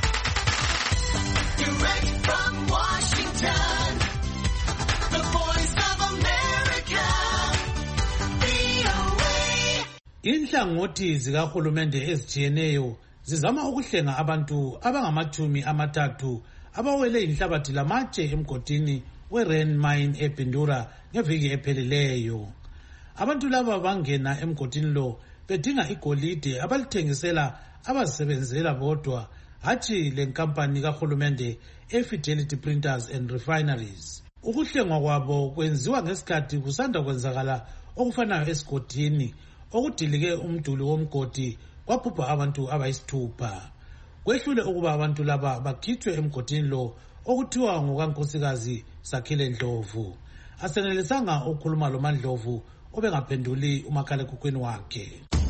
Direct from Washington, the Voice of America, V O A. Inhlangothi zikahulumende ezitshiyeneyo zizama ukuhlenga abantu abangamachumi amathathu abawele inhlabathi lamatshe emgodini we-Rand Mine eBindura ngeviki ephelileyo. Abantu laba bangena emgodini lo bedinga igolide abalithengisela abazisebenzela bodwa, hathi lenkampani kahulumende eFidelity Printers and Refineries. Ukuhlengwa kwabo kwenziwa ngesikhathi kusanda kwenzakala okufanayo esigodini okudilike umduli womgodi kwabhubha abantu abayisithupha. Kwehlule ukuba abantu laba bakhithwe emgodini lo okuthiwa ngokankosikazi Sakhile Ndlovu. Asenelisanga ukukhuluma lo Mandlovu obengaphenduli umakhalekhukhwini wakhe.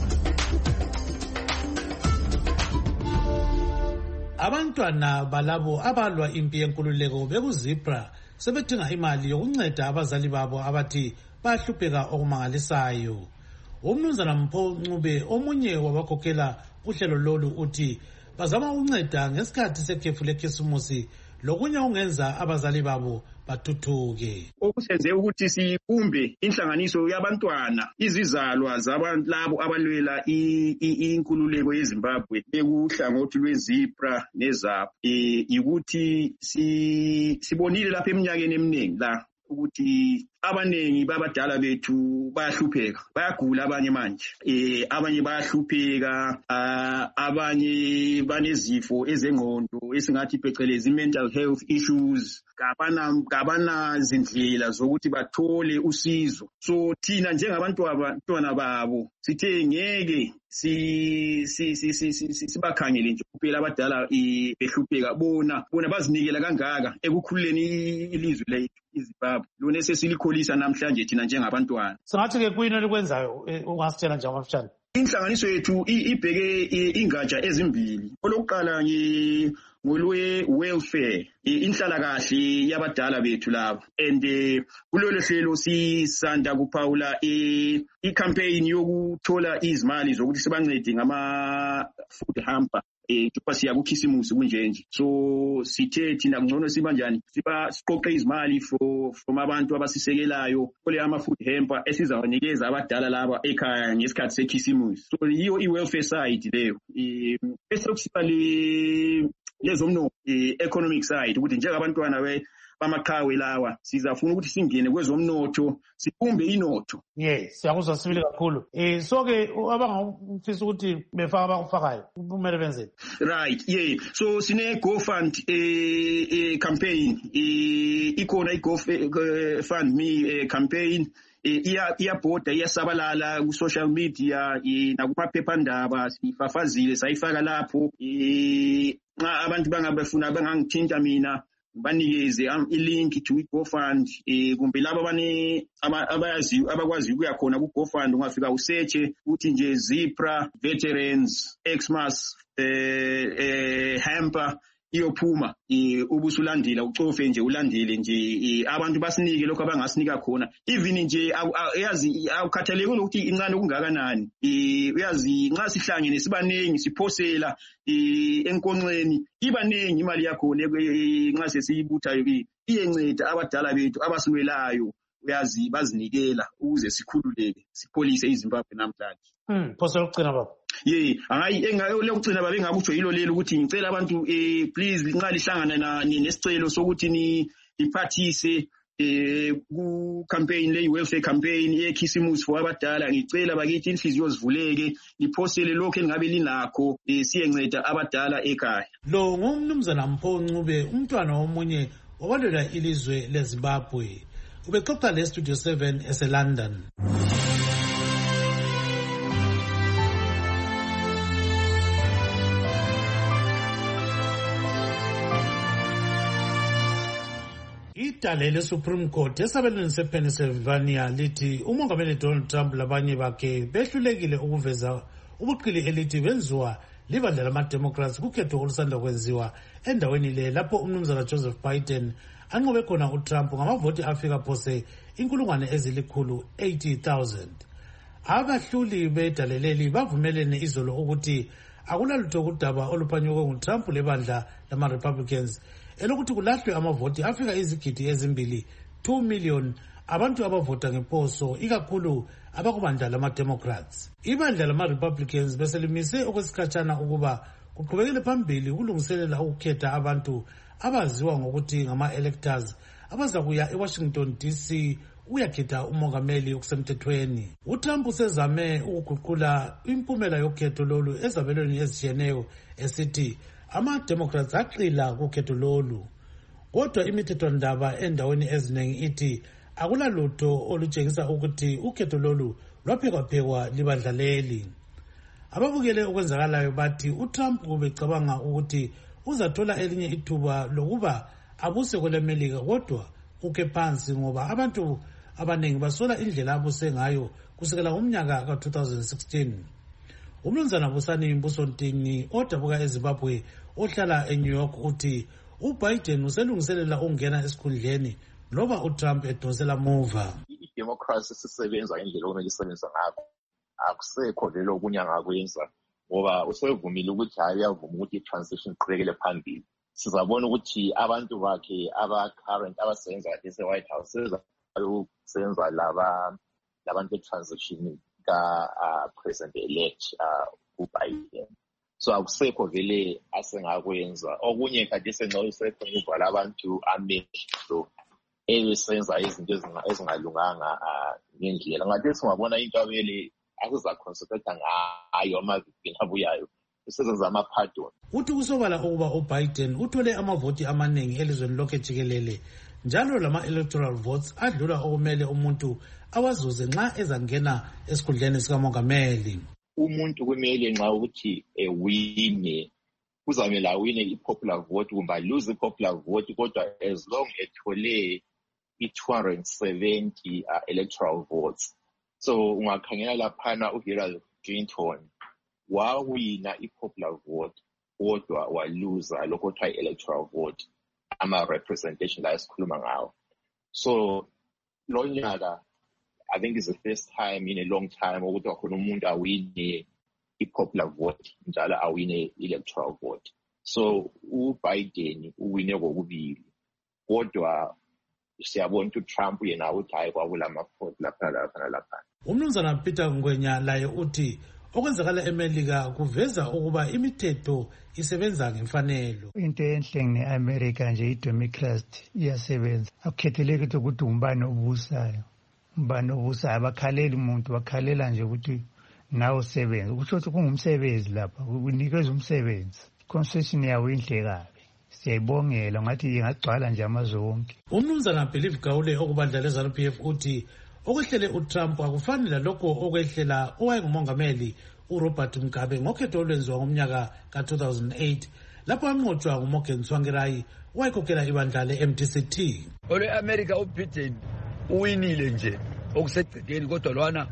Abantwana balabo abalwa impi yenkululeko bekuzibra sebedinga imali yokunceda abazali babo abathi bahlupheka okumangalisayo. Umnumzana Mpho Ncube omunye wabakhokhela uhlelo lolu uthi bazama ukunceda ngesikhathi sekhefu lekhisimusi lokunye ungenza abazali babo bathuthuke. Okusenze ukuthi sibumbe inhlanganiso yabantwana izizalwa zabantu labo abalwela inkululeko yeZimbabwe ekuhlangothi lwezipra nezapho ukuthi sibonile lapha eminyakeni eminingi la ukuthi abanengi babadala bethu bayahlupheka, bayagula abanye manje, eh abanye bayahlupheka, abanye banezifo ezengqondo esingathi phecelezi mental health issues, kabana kabana zindlela zokuthi bathole usizo. So thina njengabantu abantwana babo sithe ngeke si si si si sibakhangele nje kuphela abadala behlupheka, bona bona bazinikela kangaka ekukhululeni ilizwe lethu iZimbabwe lona sesilikhona siyipholisa namhlanje thina njengabantwana. Singathi-ke kuyini elikwenzayo ungasitshela nje amafishane? Inhlanganiso yethu ibheke ingatsha ezimbili. Olokuqala ngolwe-welfare, inhlalakahle yabadala bethu labo. And kulolu hlelo sisanda kuphawula i-campaign yokuthola izimali zokuthi sibancede ngama-food hamper. Eh kuba siya kukhisimusi kunjenje. So sithe thina ngcono siba njani? Siba siqoqe izimali for from abantu abasisekelayo kule ama food hamper esizawanikeza abadala laba ekhaya ngesikhathi sekhisimusi. So yiyo i-welfare side leyo. Eh bese kusiba le lezomno economic side ukuthi njengabantwana we bamaqhawe lawa sizafuna ukuthi singene kwezomnotho sibumbe inotho. Yes, siyakuzwa sibili kakhulu. Eh so ke abangafisa ukuthi befaka abakufakayo kumele benzeni. Right, yeah. So sine GoFund eh eh campaign eh ikona i-GoFund me campaign iya iyabhoda iyasabalala ku social media nakumaphephandaba sifafazile sayifaka lapho eh abantu bangabefuna bangangithinta mina banikeze i-link to i-GoFund eh kumbe laba bane abayazi abakwazi ukuya khona ku GoFund ungafika usearche uthi nje Zipra Veterans Xmas eh eh hamper iyophuma ubusulandila ucofe nje ulandile nje abantu basinike lokho abangasinika khona even nje uyazi awukhathaleke ukuthi incane okungakanani uyazi nxa sihlangene sibanengi siphosela enkonxeni ibanengi imali yakho nxa sesiyibutha iyenceda abadala bethu abasilwelayo uyazi bazinikela ukuze sikhululeke sipholise iZimbabwe namhlanje. Mm phosela ukugcina baba. Ye hayi engayo lokugcina babe ngakutsho yilo lelo ukuthi ngicela abantu eh please nxa lihlangana nesicelo sokuthi ni iphathise eh ku campaign le welfare campaign yekhisimusi for abadala ngicela bakithi inhliziyo zivuleke liphosele lokho elingabe linakho siyenceda abadala ekhaya. Lo ngumnumzana Mpho Ncube umntwana womunye owalela ilizwe leZimbabwe ubexoxa le Studio seven ese London. Idale le-Supreme Court esabelweni sePennsylvania lithi umongameli Donald Trump labanye bakhe behlulekile ukuveza ubuqili elithi benziwa libandla lama-Democrats kukhetho olusanda kwenziwa endaweni le lapho umnumzana Joseph Biden anqobe khona uTrump ngamavoti afika phose inkulungwane ezilikhulu eighty thousand. Abahluli bedaleleli bavumelene izolo ukuthi akulalutho kudaba oluphanywe nguTrump lebandla lama-Republicans elokuthi kulahlwe amavoti afika izigidi ezimbili two million abantu abavota ngeposo ikakhulu abakubandla lama-Democrats. Ibandla lama-Republicans beselimise okwesikhatshana ukuba kuqhubekele phambili ukulungiselela ukukhetha abantu abaziwa ngokuthi ngama-electors abazakuya eWashington D C uyakhetha umongameli okusemthethweni. uTrump usezame ukuguqula impumela yokhetho lolu ezabelweni ezitshiyeneyo esithi ama-Democrats aqila kukhetho lolu. Kodwa imithethwandaba endaweni eziningi ithi akulalutho olutshengisa ukuthi ukhetho lolu lwaphekwapekwa libandla leli. Ababukele okwenzakalayo bathi uTrump ubecabanga ukuthi uzathola elinye ithuba lokuba abuse kwelemelika kodwa uke phansi ngoba abantu abaningi basola indlela abuse ngayo kusukela ngomnyaka ka two thousand sixteen. Umnumzana Busani Mbusontini odabuka eZimbabwe ohlala eNew York uthi uBiden uselungiselela ukungena esikhundleni loba uTrump edonsela muva. I-democracy sisebenza indlela okumele isebenza ngakho akusekho lelo okunye angakwenza ngoba usevumile ukuthi hayi uyavuma ukuthi i-transition iqhubekele phambili. Sizabona ukuthi abantu bakhe aba-current abasebenza kahle ese-White House sebenza laba labantu be-transition ka-president-elect uBiden. So akusekho vele asengakwenza. Okunye kade sengayisekho ukuvala abantu amehlo ebesenza izinto ezingalunganga ngendlela. Ngathi singabona into abele asizaconcentrate ngayo amavikini abuyayo isezenza ama-pardon. Uthi kusobala ukuba uBiden uthole amavoti amaningi elizweni lonke jikelele njalo lama-electoral votes adlula okumele umuntu awazuze nxa ezangena esikhundleni sikamongameli. Umuntu kumele nxa ukuthi ewine kuzamele awine i-popular vote kumbe lose i-popular vote kodwa as long ethole i-two hundred seventy uh, electoral votes. So ungakhangela laphana uHillary Clinton wawina i-popular vote kodwa waluza lokho kuthiwa i-electoral vote, ama-representation la esikhuluma ngawo. So lo nyaka I think it's the first time in a long time ukuthi wakhona umuntu awine i-popular vote njalo awine i-electoral vote. So uBiden uwine kokubili kodwa siyabona ukuthi uTrump yena uthi hayi kwakula mafoti lapha lapha lapha. Umnumzana Peter Ngwenya laye uthi okwenzakala eMelika kuveza ukuba imithetho isebenza ngemfanelo. Into enhle ngeAmerica nje i-democracy iyasebenza. Akukhetheleki ukuthi umbani obusayo. Umbani obusayo abakhaleli umuntu bakhalela nje ukuthi nawe usebenza. Kusho ukuthi kungumsebenzi lapha, kunikeza umsebenzi. Concession yawo inhle kabi. Siyayibongela ngathi ingagcwala nje amazwe wonke. Umnumzana Believe Gawule okubandla leZANU P F uthi okwehlele uTrump akufanele lokho okwehlela owayengumongameli uRobert Mugabe ngokhetho olwenziwa ngomnyaka ka two thousand eight lapho amnqotshwa nguMorgan Tsvangirai owayekhokhela ibandla le-M D C T. Ole America uBiden uwinile nje okusegcekeni kodwa lwana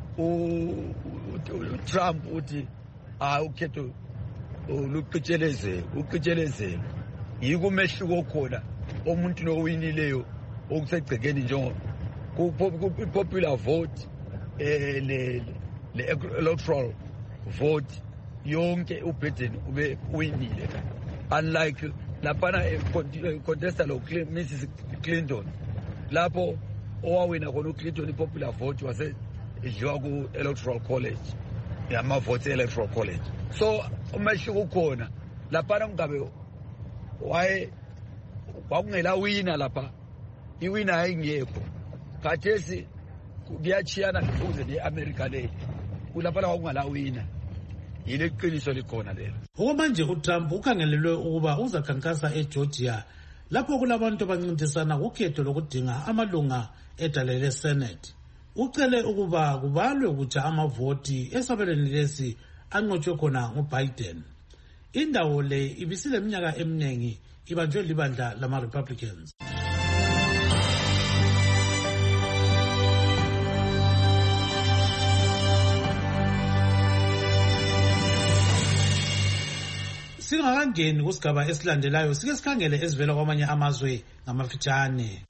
uTrump uthi ah ukhetho uluqitsheleze uqitsheleze yiko umehluko khona umuntu nowinileyo okusegcekeni njengo ku-popular vote eh le electoral vote yonke uBiden ube winile unlike laphana contesta lo Missus Clinton lapho owawina khona uClinton i-popular vote wase edliwa ku-electoral college yama-vote electoral college. So umehluko ukhona laphana Mugabe waye kwakungela wina lapha iwina ayingekho khathesi kuyachiyana kuze ne-America le kulaphana kwakungala wina yile qiniso likhona lelo. Okwamanje uTrump ukhangelelwe ukuba uzakhankasa eGeorgia lapho kulabantu abancintisana kukhetho lokudinga amalunga edale leSenate. Ucele ukuba kubalwe kutsha amavoti esabelweni lesi anqotshwe khona nguBiden. Indawo le ibisile iminyaka eminingi ibanjwe libandla lama-Republicans. Singakangeni kusigaba esilandelayo sike sikhangele ezivela kwamanye amazwe ngamafitshane.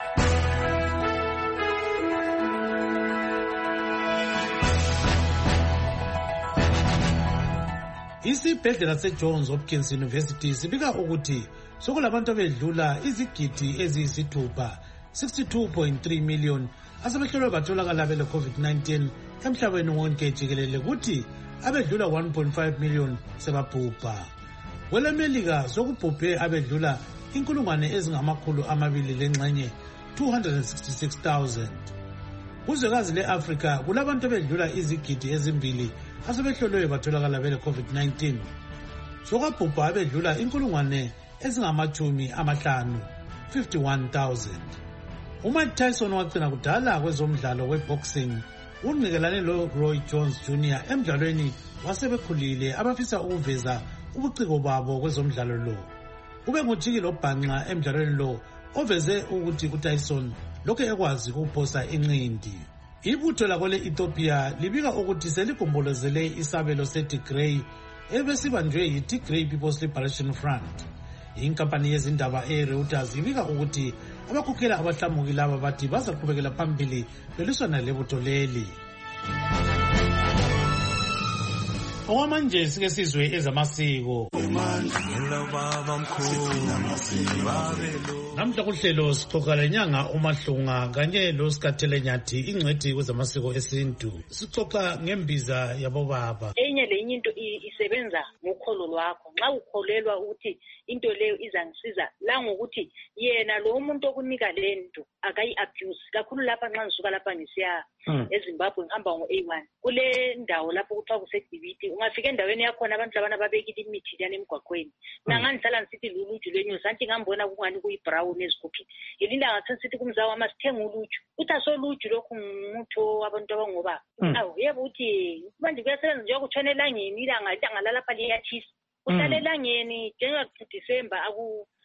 Isibhedlela seJohns Hopkins University sibika ukuthi sokulabantu abedlula izigidi eziyisithupha sixty-two point three million asebehlolwe batholakala bele COVID nineteen emhlabeni wonke jikelele kuthi abedlula one point five million sebabhubha. KweleMelika sokubhubhe abedlula inkulungwane ezingamakhulu amabili lengxenye two hundred sixty-six thousand. Kuzwekazi leAfrika kulabantu abedlula izigidi ezimbili asebehlolwe batholakala bele COVID nineteen. Sokubhubha abedlula inkulungwane ezingamachumi amahlanu fifty-one thousand. uMike Tyson wagcina kudala kwezomdlalo weboxing unikelane lo Roy Jones Junior emdlalweni wasebekhulile abafisa ukuveza ubuciko babo kwezomdlalo lo. Ube ngujiki lobhanqa emdlalweni lo oveze ukuthi uTyson lokho ekwazi ukuphosa inqindi. Ibutho lakole Ethiopia libika ukuthi seligombolozele isabelo seTigray ebesibanjwe yiTigray People's Liberation Front. Inkampani yezindaba eReuters ibika ukuthi abakhokhela abahlamuki laba bathi bazaqhubekela phambili beliswana lebutho leli. Okwamanje sike sizwe ezamasiko. Namhla kuhlelo sixoxa lenyanga uMahlunga kanye lo Sikathele Nyathi ingcwethi kwezamasiko esintu. Sixoxa ngembiza yabo baba. Enye lenye into isebenza ngokholo lwakho. Nxa ukholelwa ukuthi into leyo izangisiza la ngokuthi yena lo umuntu okunika lento akayi abuse kakhulu lapha nxa ngisuka lapha ngisiya eZimbabwe ngihamba ngo A one kule ndawo lapho kuthiwa kuseDibiti ungafika endaweni yakhona abantu labana babekile imithi yana emgwaqweni mina ngihlala ngisithi luluju lwenyusi anti ngambona kungani kuyi-brown ezigubhini yelinda ngathi sithi kumzawa amasithenga uluju uthi asoluju lokhu ngumutho abantu abangoba awu yebo uthi manje kuyasebenza njengoba kutshona elangeni ilanga ilanga lalapha liyathisa uhlala elangeni njengoba December aku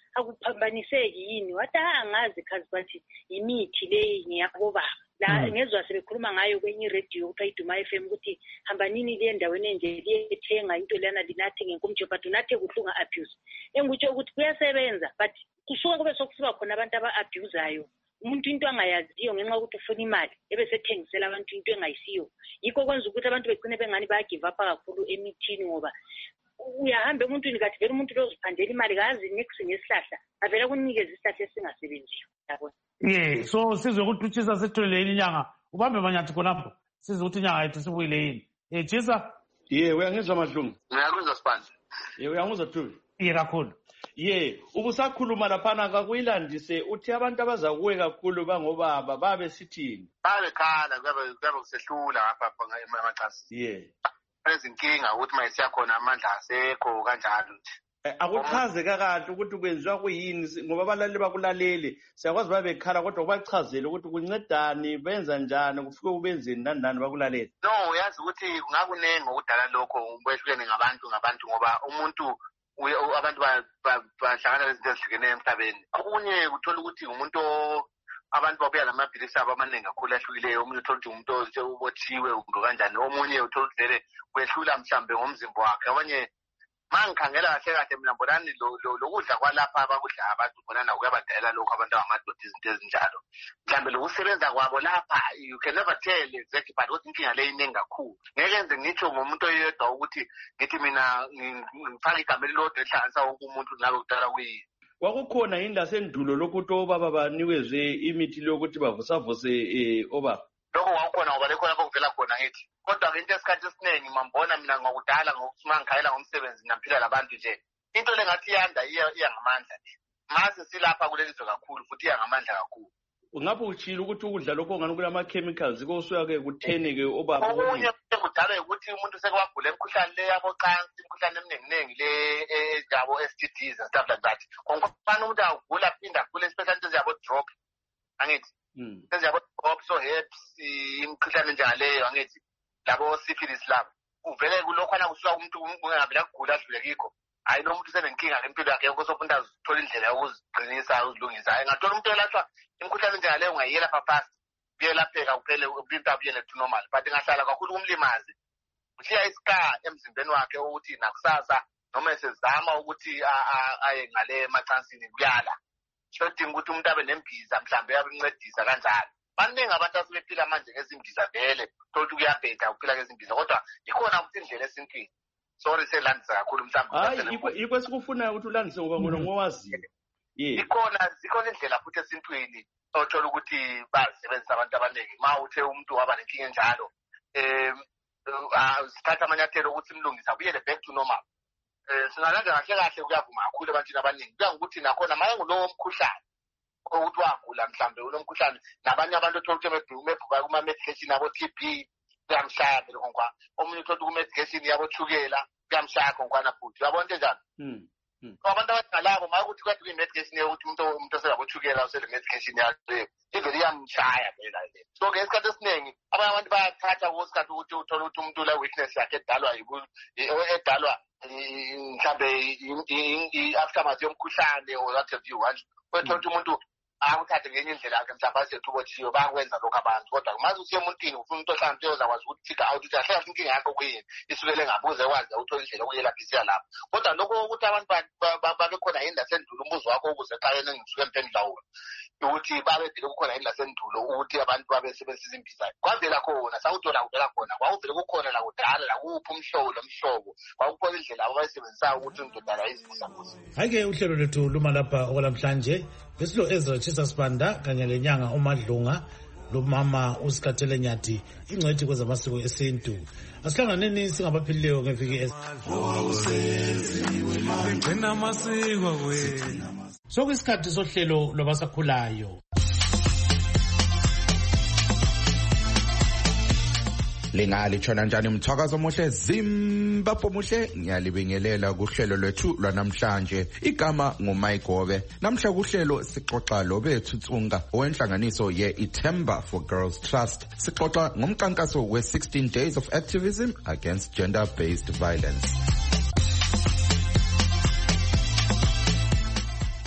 akuphambaniseki yini wathi angazi khazi bathi imithi le ngiyakubaba la ngezwe sebekhuluma ngayo kwenye radio kuthiwa iDuma F M ukuthi hambanini le ndaweni enje liyethenga into lana linathe ngenkomjo but unathe kuhlunga abuse engutsho ukuthi kuyasebenza but kusuka kube sokusiba khona abantu aba-abuzayo umuntu into angayaziyo ngenxa yokuthi ufuna imali ebesethengisela abantu into engayisiyo yikho kwenza ukuthi abantu begcine bengani bayagive up kakhulu emithini ngoba uyahamba emuntwini kathi vele umuntu loziphandela imali kazi niksi ngesihlahla avele kunikeza isihlahla esingasebenziyo yabona ye so sizwe ukuthi utshisa setholeleni inyanga ubambe manyathi khonapho sizwe ukuthi inyanga yethu sibuyile yini um tshisa ye uyangizwa Madlungu ngiyakuzwa Sibanda ye uyangizwa Thubi ye kakhulu ye ubusakhuluma laphana kakuyilandise uthi abantu abaza kuwe kakhulu bangobaba babe sithini babekhala kube kube kusehlula lapha emaxasi ye ezinkinga ukuthi mayisiya khona amandla asekho kanjalo nje akuchaze kakahle ukuthi kwenziwa kuyini ngoba abalaleli bakulaleli siyakwazi babekhala kodwa kubachazele ukuthi kuncedani benza njani kufike ubenzeni nani nani bakulaleli no uyazi ukuthi kungakunengi ukudala lokho kwehlukene ngabantu ngabantu ngoba umuntu abantu bahlangana nezinto ezihlukeneyo emhlabeni okunye kuthola ukuthi umuntu abantu babuya lamaphilisi abo amaningi kakhulu ahlukileyo omunye uthola ukuthi umuntu ubothiwe umuntu kanjani omunye uthola ukuthi vele kwehlula mhlambe ngomzimba wakhe abanye mangikhangela kahle kahle mina mbonani lokudla kwalapha abakudla abantu mbonana kuyabadala lokho abantu abamadoda izinto ezinjalo mhlambe lokusebenza kwabo lapha you can never tell exactly but ukuthi inkinga le iningi kakhulu ngeke enze ngitsho ngomuntu oyedwa ukuthi ngithi mina ngifaka igama elilodwa elihlanganisa wonke umuntu ngabe kudala kuyini kwakukhona yini lasendulo lokuthi obaba banikezwe imithi lokuthi bavusavuse obaba lokho kwakukhona ngoba lekho lapho kuvela khona ngithi kodwa into esikhathi esiningi mambona mina ngakudala ngokusima ngikhayela ngomsebenzi naphila labantu nje into lengathi iyanda iya ngamandla nje mase silapha kulelizwe kakhulu futhi iya ngamandla kakhulu ungabe utshila ukuthi ukudla lokho ngani kulama-chemicals kosuya-ke kuthene-ke obaba okunye kudala ukuthi umuntu sekwagula emkhuhlane le yabocansi imikhuhlane emininginingi le enjabo-S T Ds and stuff like that kufana umuntu agula aphinde agule especially into eziyabo-drop angithi eziyabo-drop so herpes imikhuhlane njengaleyo angithi labo-syphilis labo uvele kulokhwana kusuka umuntu ungavela kugula adlule kikho hayi lo muntu usenenkinga ngempilo yakhe yonke somuntu azithola indlela yokuziqinisa uzilungisa engathola umuntu elatshwa imikhuhlane njengaleyo ungayiyelapha fast kuyelapheka kuphele impilo abuyele to normal but ingahlala kakhulu kumlimazi ushiya isika emzimbeni wakhe ukuthi nakusasa noma esezama ukuthi aye ngale emacansini kuyala shodinga ukuthi umuntu abe nembiza mhlambe yabincedisa kanjalo baningi abantu asebephila manje ngezimbiza vele thola ukuthi kuyabheda ukuphila ngezimbiza kodwa ikhona ukuthi indlela esintwini sorry selandisa kakhulu mhlawumbe hayi ikho esikufunayo ukuthi ulandise ngoba ngona ngowaziyo ikhona zikhona indlela futhi esintwini othola ukuthi bazisebenzisa abantu abaningi ma uthe umuntu waba nenkinga enjalo um sithatha amanyathelo ukuthi simlungisa buyele back to normal um singalandela kahle kahle kuyavuma kakhulu ebantwini abaningi kuya ngokuthi nakhona maye ngulowo mkhuhlane ukuthi wagula mhlawumbe ulo mkhuhlane nabanye abantu othola ukuthi mebhuka kuma-medication abo-T B kuyamshaya vele konkwana omunye uthola ukuthi ku-medication yabo-thukela kuyamshaya konkwana futhi uyabona into enjalo abantu abangalabo maye ukuthi kade kuyi-medication yokuthi umuntu oselabothukela usele medication yaleyo ivele iyamshaya vela le so-ke esikhathi esiningi abanye abantu bayathatha kwesikhathi ukuthi uthole ukuthi umuntu la-weakness yakhe edalwa edalwa mhlawumbe i-aftermath yomkhuhlane or what have you wanje wethola ukuthi umuntu akuthathe ngenye indlela yakhe mhlawumbe asethu ubothiwe bayakwenza lokho abantu kodwa maze usiye emuntwini ufuna umuntu ohlawumbe uyozakwazi ukuthi figure out ukuthi ahle kahle inkinga yakho kuyini isukele ngabuze wazi uthole indlela okuyelaphisa lapho kodwa lokho ukuthi abantu babekhona yini lasendulo umbuzo wakho ukuze xayene ngisuke mphendula wona ukuthi babevele kukhona yini lasendulo ukuthi abantu babesebenzisa imbizayo kwavela khona sawuthola kuvela khona kwakuvele kukhona la kudala la kuphi umhlobo lomhlobo kwakukhona indlela abayisebenzisayo ukuthi indodana izivusavusa hayi-ke uhlelo lwethu luma lapha okwalamhlanje besilo Ezra Tshisa Sibanda kanye lenyanga uMadlunga lomama uSikathele Nyathi ingcwethi kwezamasiko esintu asihlanganeni singabaphilileyo ngeviki gcina amasiko wena sokuyisikhathi sohlelo lwabasakhulayo lingalithona njani umthwakazo omuhle Zimbabwe omuhle ngiyalibingelela kuhlelo lwethu lwanamhlanje igama nguMayigobe namhla kuhlelo sixoxa lobethu Tsunga owenhlanganiso ye-Ithemba for Girls Trust sixoxa ngomkhankaso we-sixteen days of activism against gender-based violence.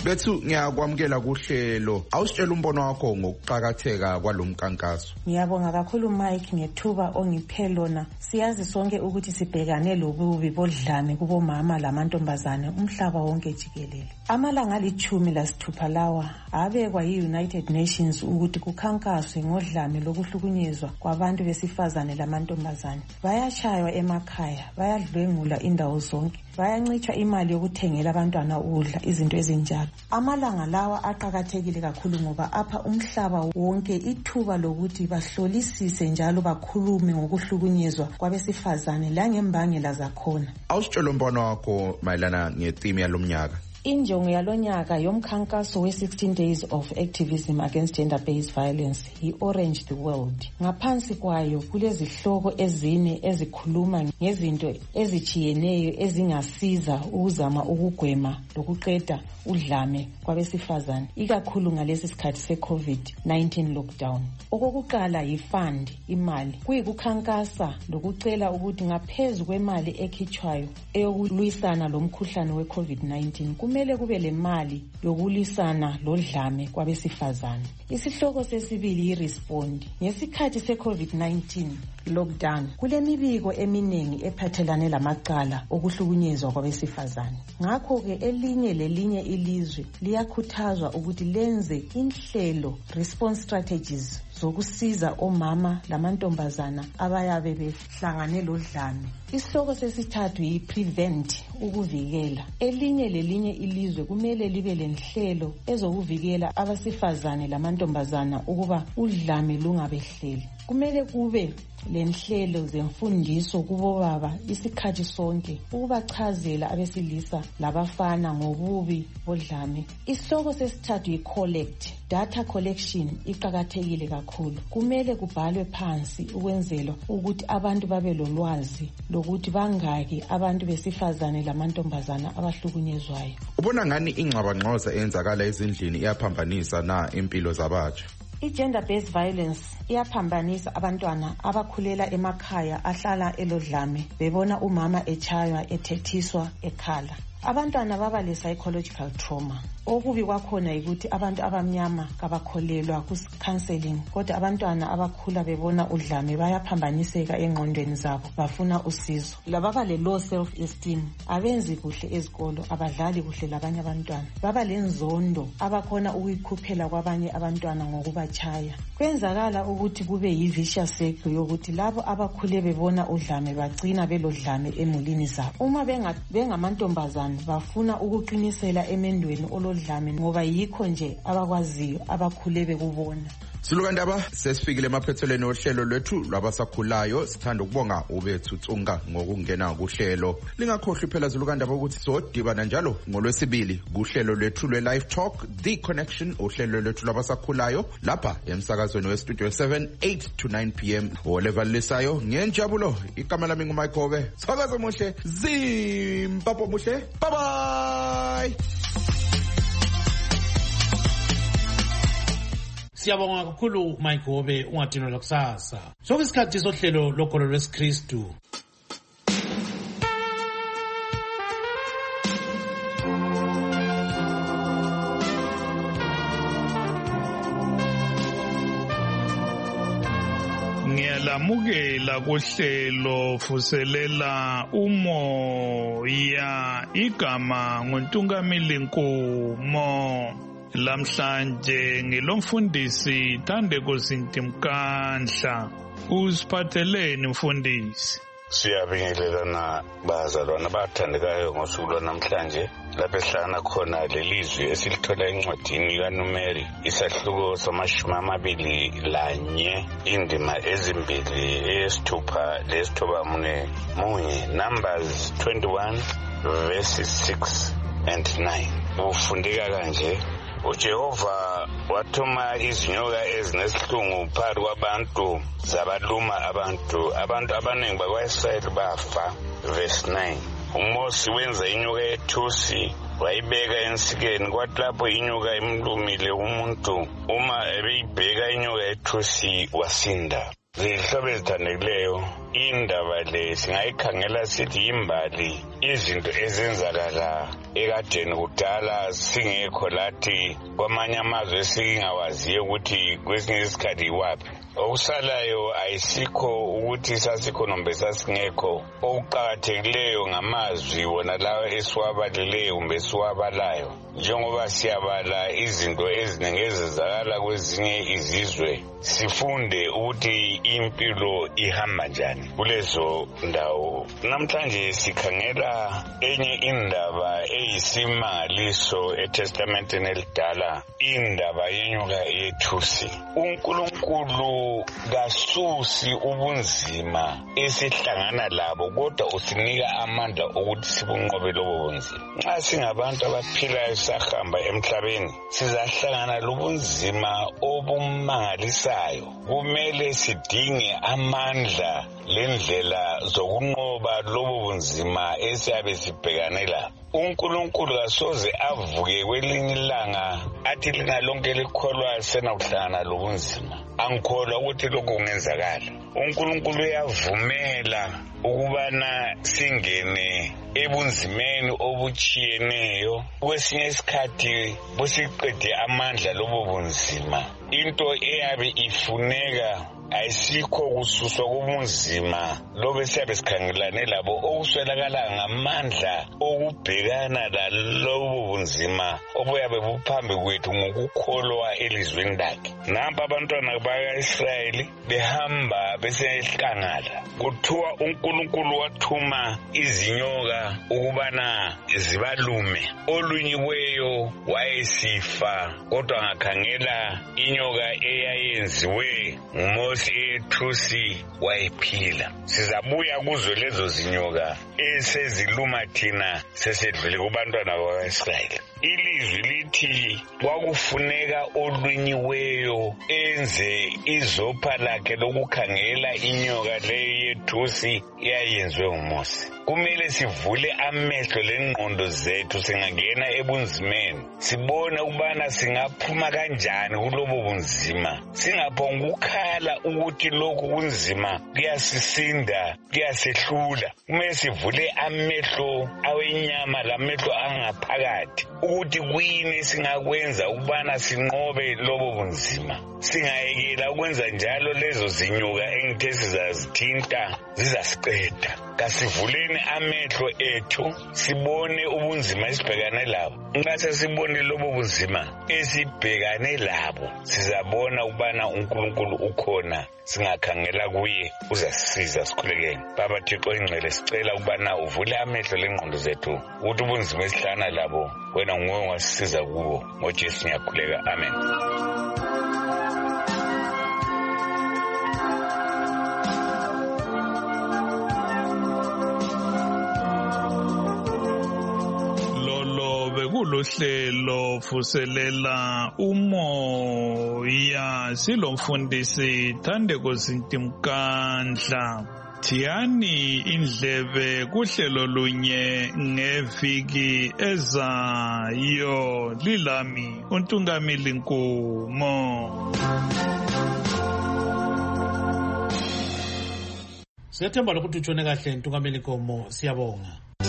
bethu ngiyakwamukela kuhlelo awusitshela umbono wakho ngokuqhakatheka kwalomkankaso. Ngiyabonga kakhulu Mike ngethuba ongiphe lona. Siyazi sonke ukuthi sibhekane lobubi bodlame kubomama lamantombazane umhlaba wonke jikelele. Amalanga alichumi lasithupha lawa abekwa yi-United Nations ukuthi kukhankaswe ngodlame lokuhlukunyezwa kwabantu besifazane lamantombazane. Bayashaywa emakhaya, bayadlwengula indawo zonke, bayancitshwa imali yokuthengela abantwana ukudla, izinto ezinjalo. Amalanga lawa aqhakathekile kakhulu ngoba apha umhlaba wonke ithuba lokuthi bahlolisise njalo bakhulume ngokuhlukunyezwa kwabesifazane langembangela zakhona. Awusitshela umbono wakho mayelana ngetheme yalomnyaka. Injongo yalonyaka yomkhankaso we-sixteen days of activism against gender-based violence yi-Orange the World. Ngaphansi kwayo kulezihloko ezine ezikhuluma ngezinto ezijiyeneyo ezingasiza ukuzama ukugwema lokuqeda udlame kwabesifazane, ikakhulu ngalesi sikhathi se-COVID nineteen lockdown. Okokuqala yi-fund, imali. Kuyikukhankasa lokucela ukuthi ngaphezu kwemali ekhitshwayo eyokulwisana lomkhuhlane we-COVID nineteen kumele kube le mali yokulwisana lodlame kwabesifazane. Isihloko sesibili yi-respond. Ngesikhathi se-COVID nineteen lockdown kulemibiko eminingi ephathelane lamacala okuhlukunyezwa kwabesifazane. Ngakho-ke elinye lelinye ilizwe liyakhuthazwa ukuthi lenze inhlelo, response strategies, zokusiza omama lamantombazana abayabe behlangane lodlame. Isihloko sesithathu yi-prevent, ukuvikela. Elinye lelinye ilizwe kumele libe lenhlelo ezokuvikela abesifazane lamantombazana ukuba udlame lungabehleli. Kumele kube lenhlelo zemfundiso kubo baba isikhathi sonke ukubachazela abesilisa labafana ngobubi bodlame. Isihloko sesithathu yi-collect, data collection iqhakathekile kakhulu. Kumele kubhalwe phansi ukwenzela ukuthi abantu babe lolwazi lokuthi bangaki abantu besifazane lamantombazana abahlukunyezwayo. Ubona ngani ingxabangxoza eyenzakala ezindlini iyaphambanisa na impilo zabatsha? I-gender-based violence iyaphambanisa abantwana abakhulela emakhaya ahlala elodlame bebona umama echaywa, ethethiswa, ekhala. Abantwana baba le-psychological trauma. Okubi kwakhona ukuthi abantu abamnyama kabakholelwa ku-counseling, kodwa abantwana abakhula bebona udlame bayaphambaniseka engqondweni zabo, bafuna usizo. Lababa le-low self-esteem, abenzi kuhle ezikolo, abadlali kuhle labanye abantwana, baba lenzondo abakhona ukuyikhuphela kwabanye abantwana ngokubachaya. Kwenzakala ukuthi kube yi-vicious cycle yokuthi labo abakhule bebona udlame bagcina belodlame emulini zabo. Uma bengamantombazana bafuna ukuqinisela emendweni olodlame ngoba yikho nje abakwaziyo abakhule bekubona. Silukandaba sesifikile emaphethelweni ohlelo lwethu lwabasakhulayo. Sithanda ukubonga ubethu Tsunga ngokungena kuhlelo. Lingakhohlwa phela Silukandaba ukuthi sodibana njalo ngolwesibili kuhlelo lwethu lwe-Live Talk The Connection, uhlelo lwethu lwabasakhulayo lapha emsakazweni we-Studio seven, eight to nine p m olevalisayo ngenjabulo. Igama lami nguMike Hobe. Sakaza muhle, Zimbabwe muhle. Bye bye. Siyabonga kakhulu Mike Hobe, ungadinwa kusasa. Sokusikhathi sohlelo lokolo lwesikristu. Ngiyalamukela kuhlelo fuselela umoya, igama nguNtungamili Nkumo. Lamhlanje ngilomfundisi Thandeko Sintimkanhla. Usiphatheleni mfundisi? Siyabingelelana bazalwana bathandekayo ngosuku lwanamhlanje lapho esihlangana khona lelizwi esilithola encwadini kaNumeri isahluko samashumi amabili lanye indima ezimbili eyesithupha lesithoba mune munye, Numbers twenty-one verses six and nine. Ufundeka kanje: uJehova wathuma izinyoka ezinesihlungu phakathi kwabantu zabaluma abantu abantu abaningi bakwa-Israyeli bafa. Verse nine. uMosi wenza inyoka yethusi wayibeka ensikeni, kwathi lapho inyoka imlumile umuntu uma ebeyibheka inyoka yethusi wasinda. zihlobo ezithandekileyo, indaba le singayikhangela sithi imbali izinto ezenzakala ekadeni kudala singekho lathi kwamanye amazwe esingawaziyo ukuthi kwesinye isikhathi iwaphi. Okusalayo ayisikho ukuthi sasikhonombe sasingekho. Okuqakathekileyo ngamazwi wona lawa esiwabalileyo kumbe siwabalayo, njengoba siyabala izinto eziningi ezenzakala kwezinye izizwe, sifunde ukuthi impilo ihamba njani kulezo ndawo. Namhlanje sikhangela enye indaba eyisimangaliso eTestamenteni elidala, indaba yenyoka yethusi. uNkulunkulu kasusi ubunzima esihlangana labo, kodwa usinika amandla ukuthi sibunqobe lobo bunzima. Nxa singabantu abaphilayo sahamba emhlabeni, sizahlangana lobunzima obumangalisayo. Kumele sidinge amandla lendlela zokunqoba lobo bunzima esiyabe sibhekane labo. uNkulunkulu kasoze avuke kwelinye ilanga athi lina lonke likholwa senakuhlangana lobunzima. Angikholwa ukuthi lokho kungenzakala. uNkulunkulu uyavumela ukubana singene ebunzimeni obuchiyeneyo, kwesinye isikhathi busiqede amandla lobo bunzima. Into eyabe ifuneka ayisikho kususwa kubunzima lobe siyabe sikhangelane labo, okuswelakala ngamandla okubhekana lalobo bunzima obuyabe buphambi kwethu ngokukholwa elizweni lakhe. Nampa abantwana baka-Israyeli behamba besehlangala, kuthiwa uNkulunkulu wathuma izinyoka ukubana zibalume. Olunyiweyo wayesifa, kodwa ngakhangela inyoka eyayenziwe nguMose ethusi wayephila. Sizabuya kuzo lezo zinyoka eseziluma thina sesedlule kubantwana bakwa-Israyeli. Ilizwi lithi kwakufuneka olunyiweyo enze izopha lakhe lokukhangela inyoka leyo yethusi eyayenziwe nguMose. Kumele sivule amehlo lengqondo zethu singangena ebunzimeni, sibone ukubana singaphuma kanjani kulobo bunzima, singaphongukhala ukuthi lokhu kunzima kuyasisinda kuyasihlula. Kumele sivule amehlo awenyama lamehlo angaphakathi ukuthi kuyini singakwenza ukubana sinqobe lobo bunzima. Singayekela ukwenza njalo lezo zinyoka engithe sizazithinta zizasiqeda. Kasivuleni amehlo ethu sibone ubunzima esibhekane labo. Nxa sesibone lobo bunzima esibhekane labo, sizabona ukubana uNkulunkulu ukhona, singakhangela kuye uzasisiza sikhulekeni. Baba Thixo ingcwele, sicela ukubana uvule amehlo lengqondo zethu ukuthi ubunzima esihlangana labo wena nguwe ongasisiza kubo. NgoJesu ngiyakhuleka, amen. Bekulohlelo vuselela umoya, silomfundisi Thandeko Zintimkandla. Thiyani indlebe kuhlelo lunye ngeviki ezayo. Lilami uNtungamili Nkomo. Siyethemba lokuthi utshone kahle Ntungamili Nkomo, siyabonga.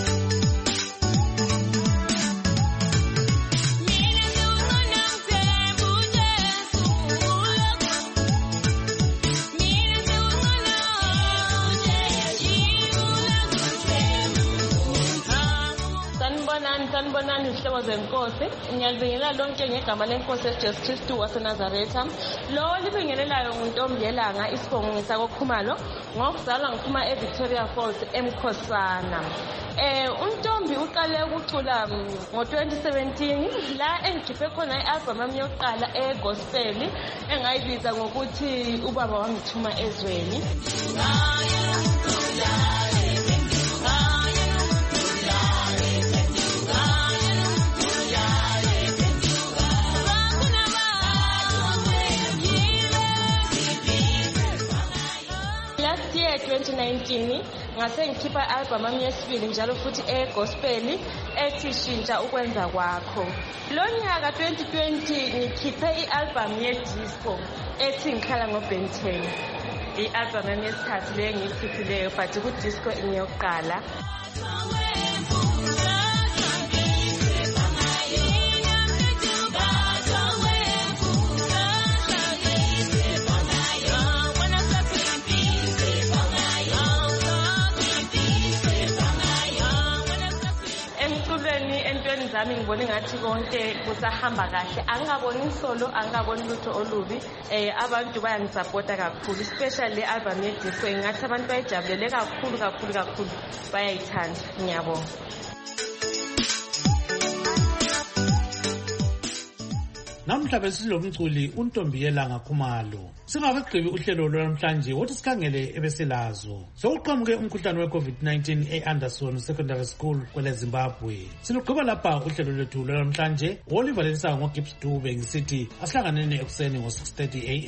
Sanibonani zihlobo zenkosi, ngiyalibingelela lonke ngegama lenkosi uJesu Kristu waseNazaretha. Lo libingelelayo nguNtombi Yelanga isibongo ngisakoKhumalo, ngokuzalwa ngiphuma eVictoria Falls eMkhosana. Eh uNtombi uqale ukucula ngo twenty seventeen la engikhiphe khona i-album yami yokuqala egospel engayibiza ngokuthi ubaba wangithuma ezweni. twenty nineteen ngase ngikhipha i-album yami yesibili njalo futhi egospel ethi shintsha ukwenza kwakho. Lo nyaka twenty twenty ngikhiphe i-album yedisco ethi ngikhala ngoBenten. i-album yami yesithathu leyo engiyikhiphileyo but ku-disco ngiyokuqala. Entweni zami ngibona ngathi konke kusahamba kahle, angingaboni solo, angingaboni lutho olubi. Eh abantu bayangisupporta kakhulu, especially le album yedisco ngathi abantu bayijabulele kakhulu kakhulu kakhulu, bayayithanda. Ngiyabonga. Namhla besilomculi uNtombiyelanga Khumalo. Singakagqibi uhlelo lwanamhlanje wothi sikhangele ebeselazo. Sokuqhamuke umkhuhlane we-COVID nineteen e-Anderson Secondary School kwele Zimbabwe. Silugqiba lapha uhlelo lwethu lwanamhlanje. Oliver Lensango Gibbs Dube ngisithi asihlanganeni ekuseni ngo six thirty a m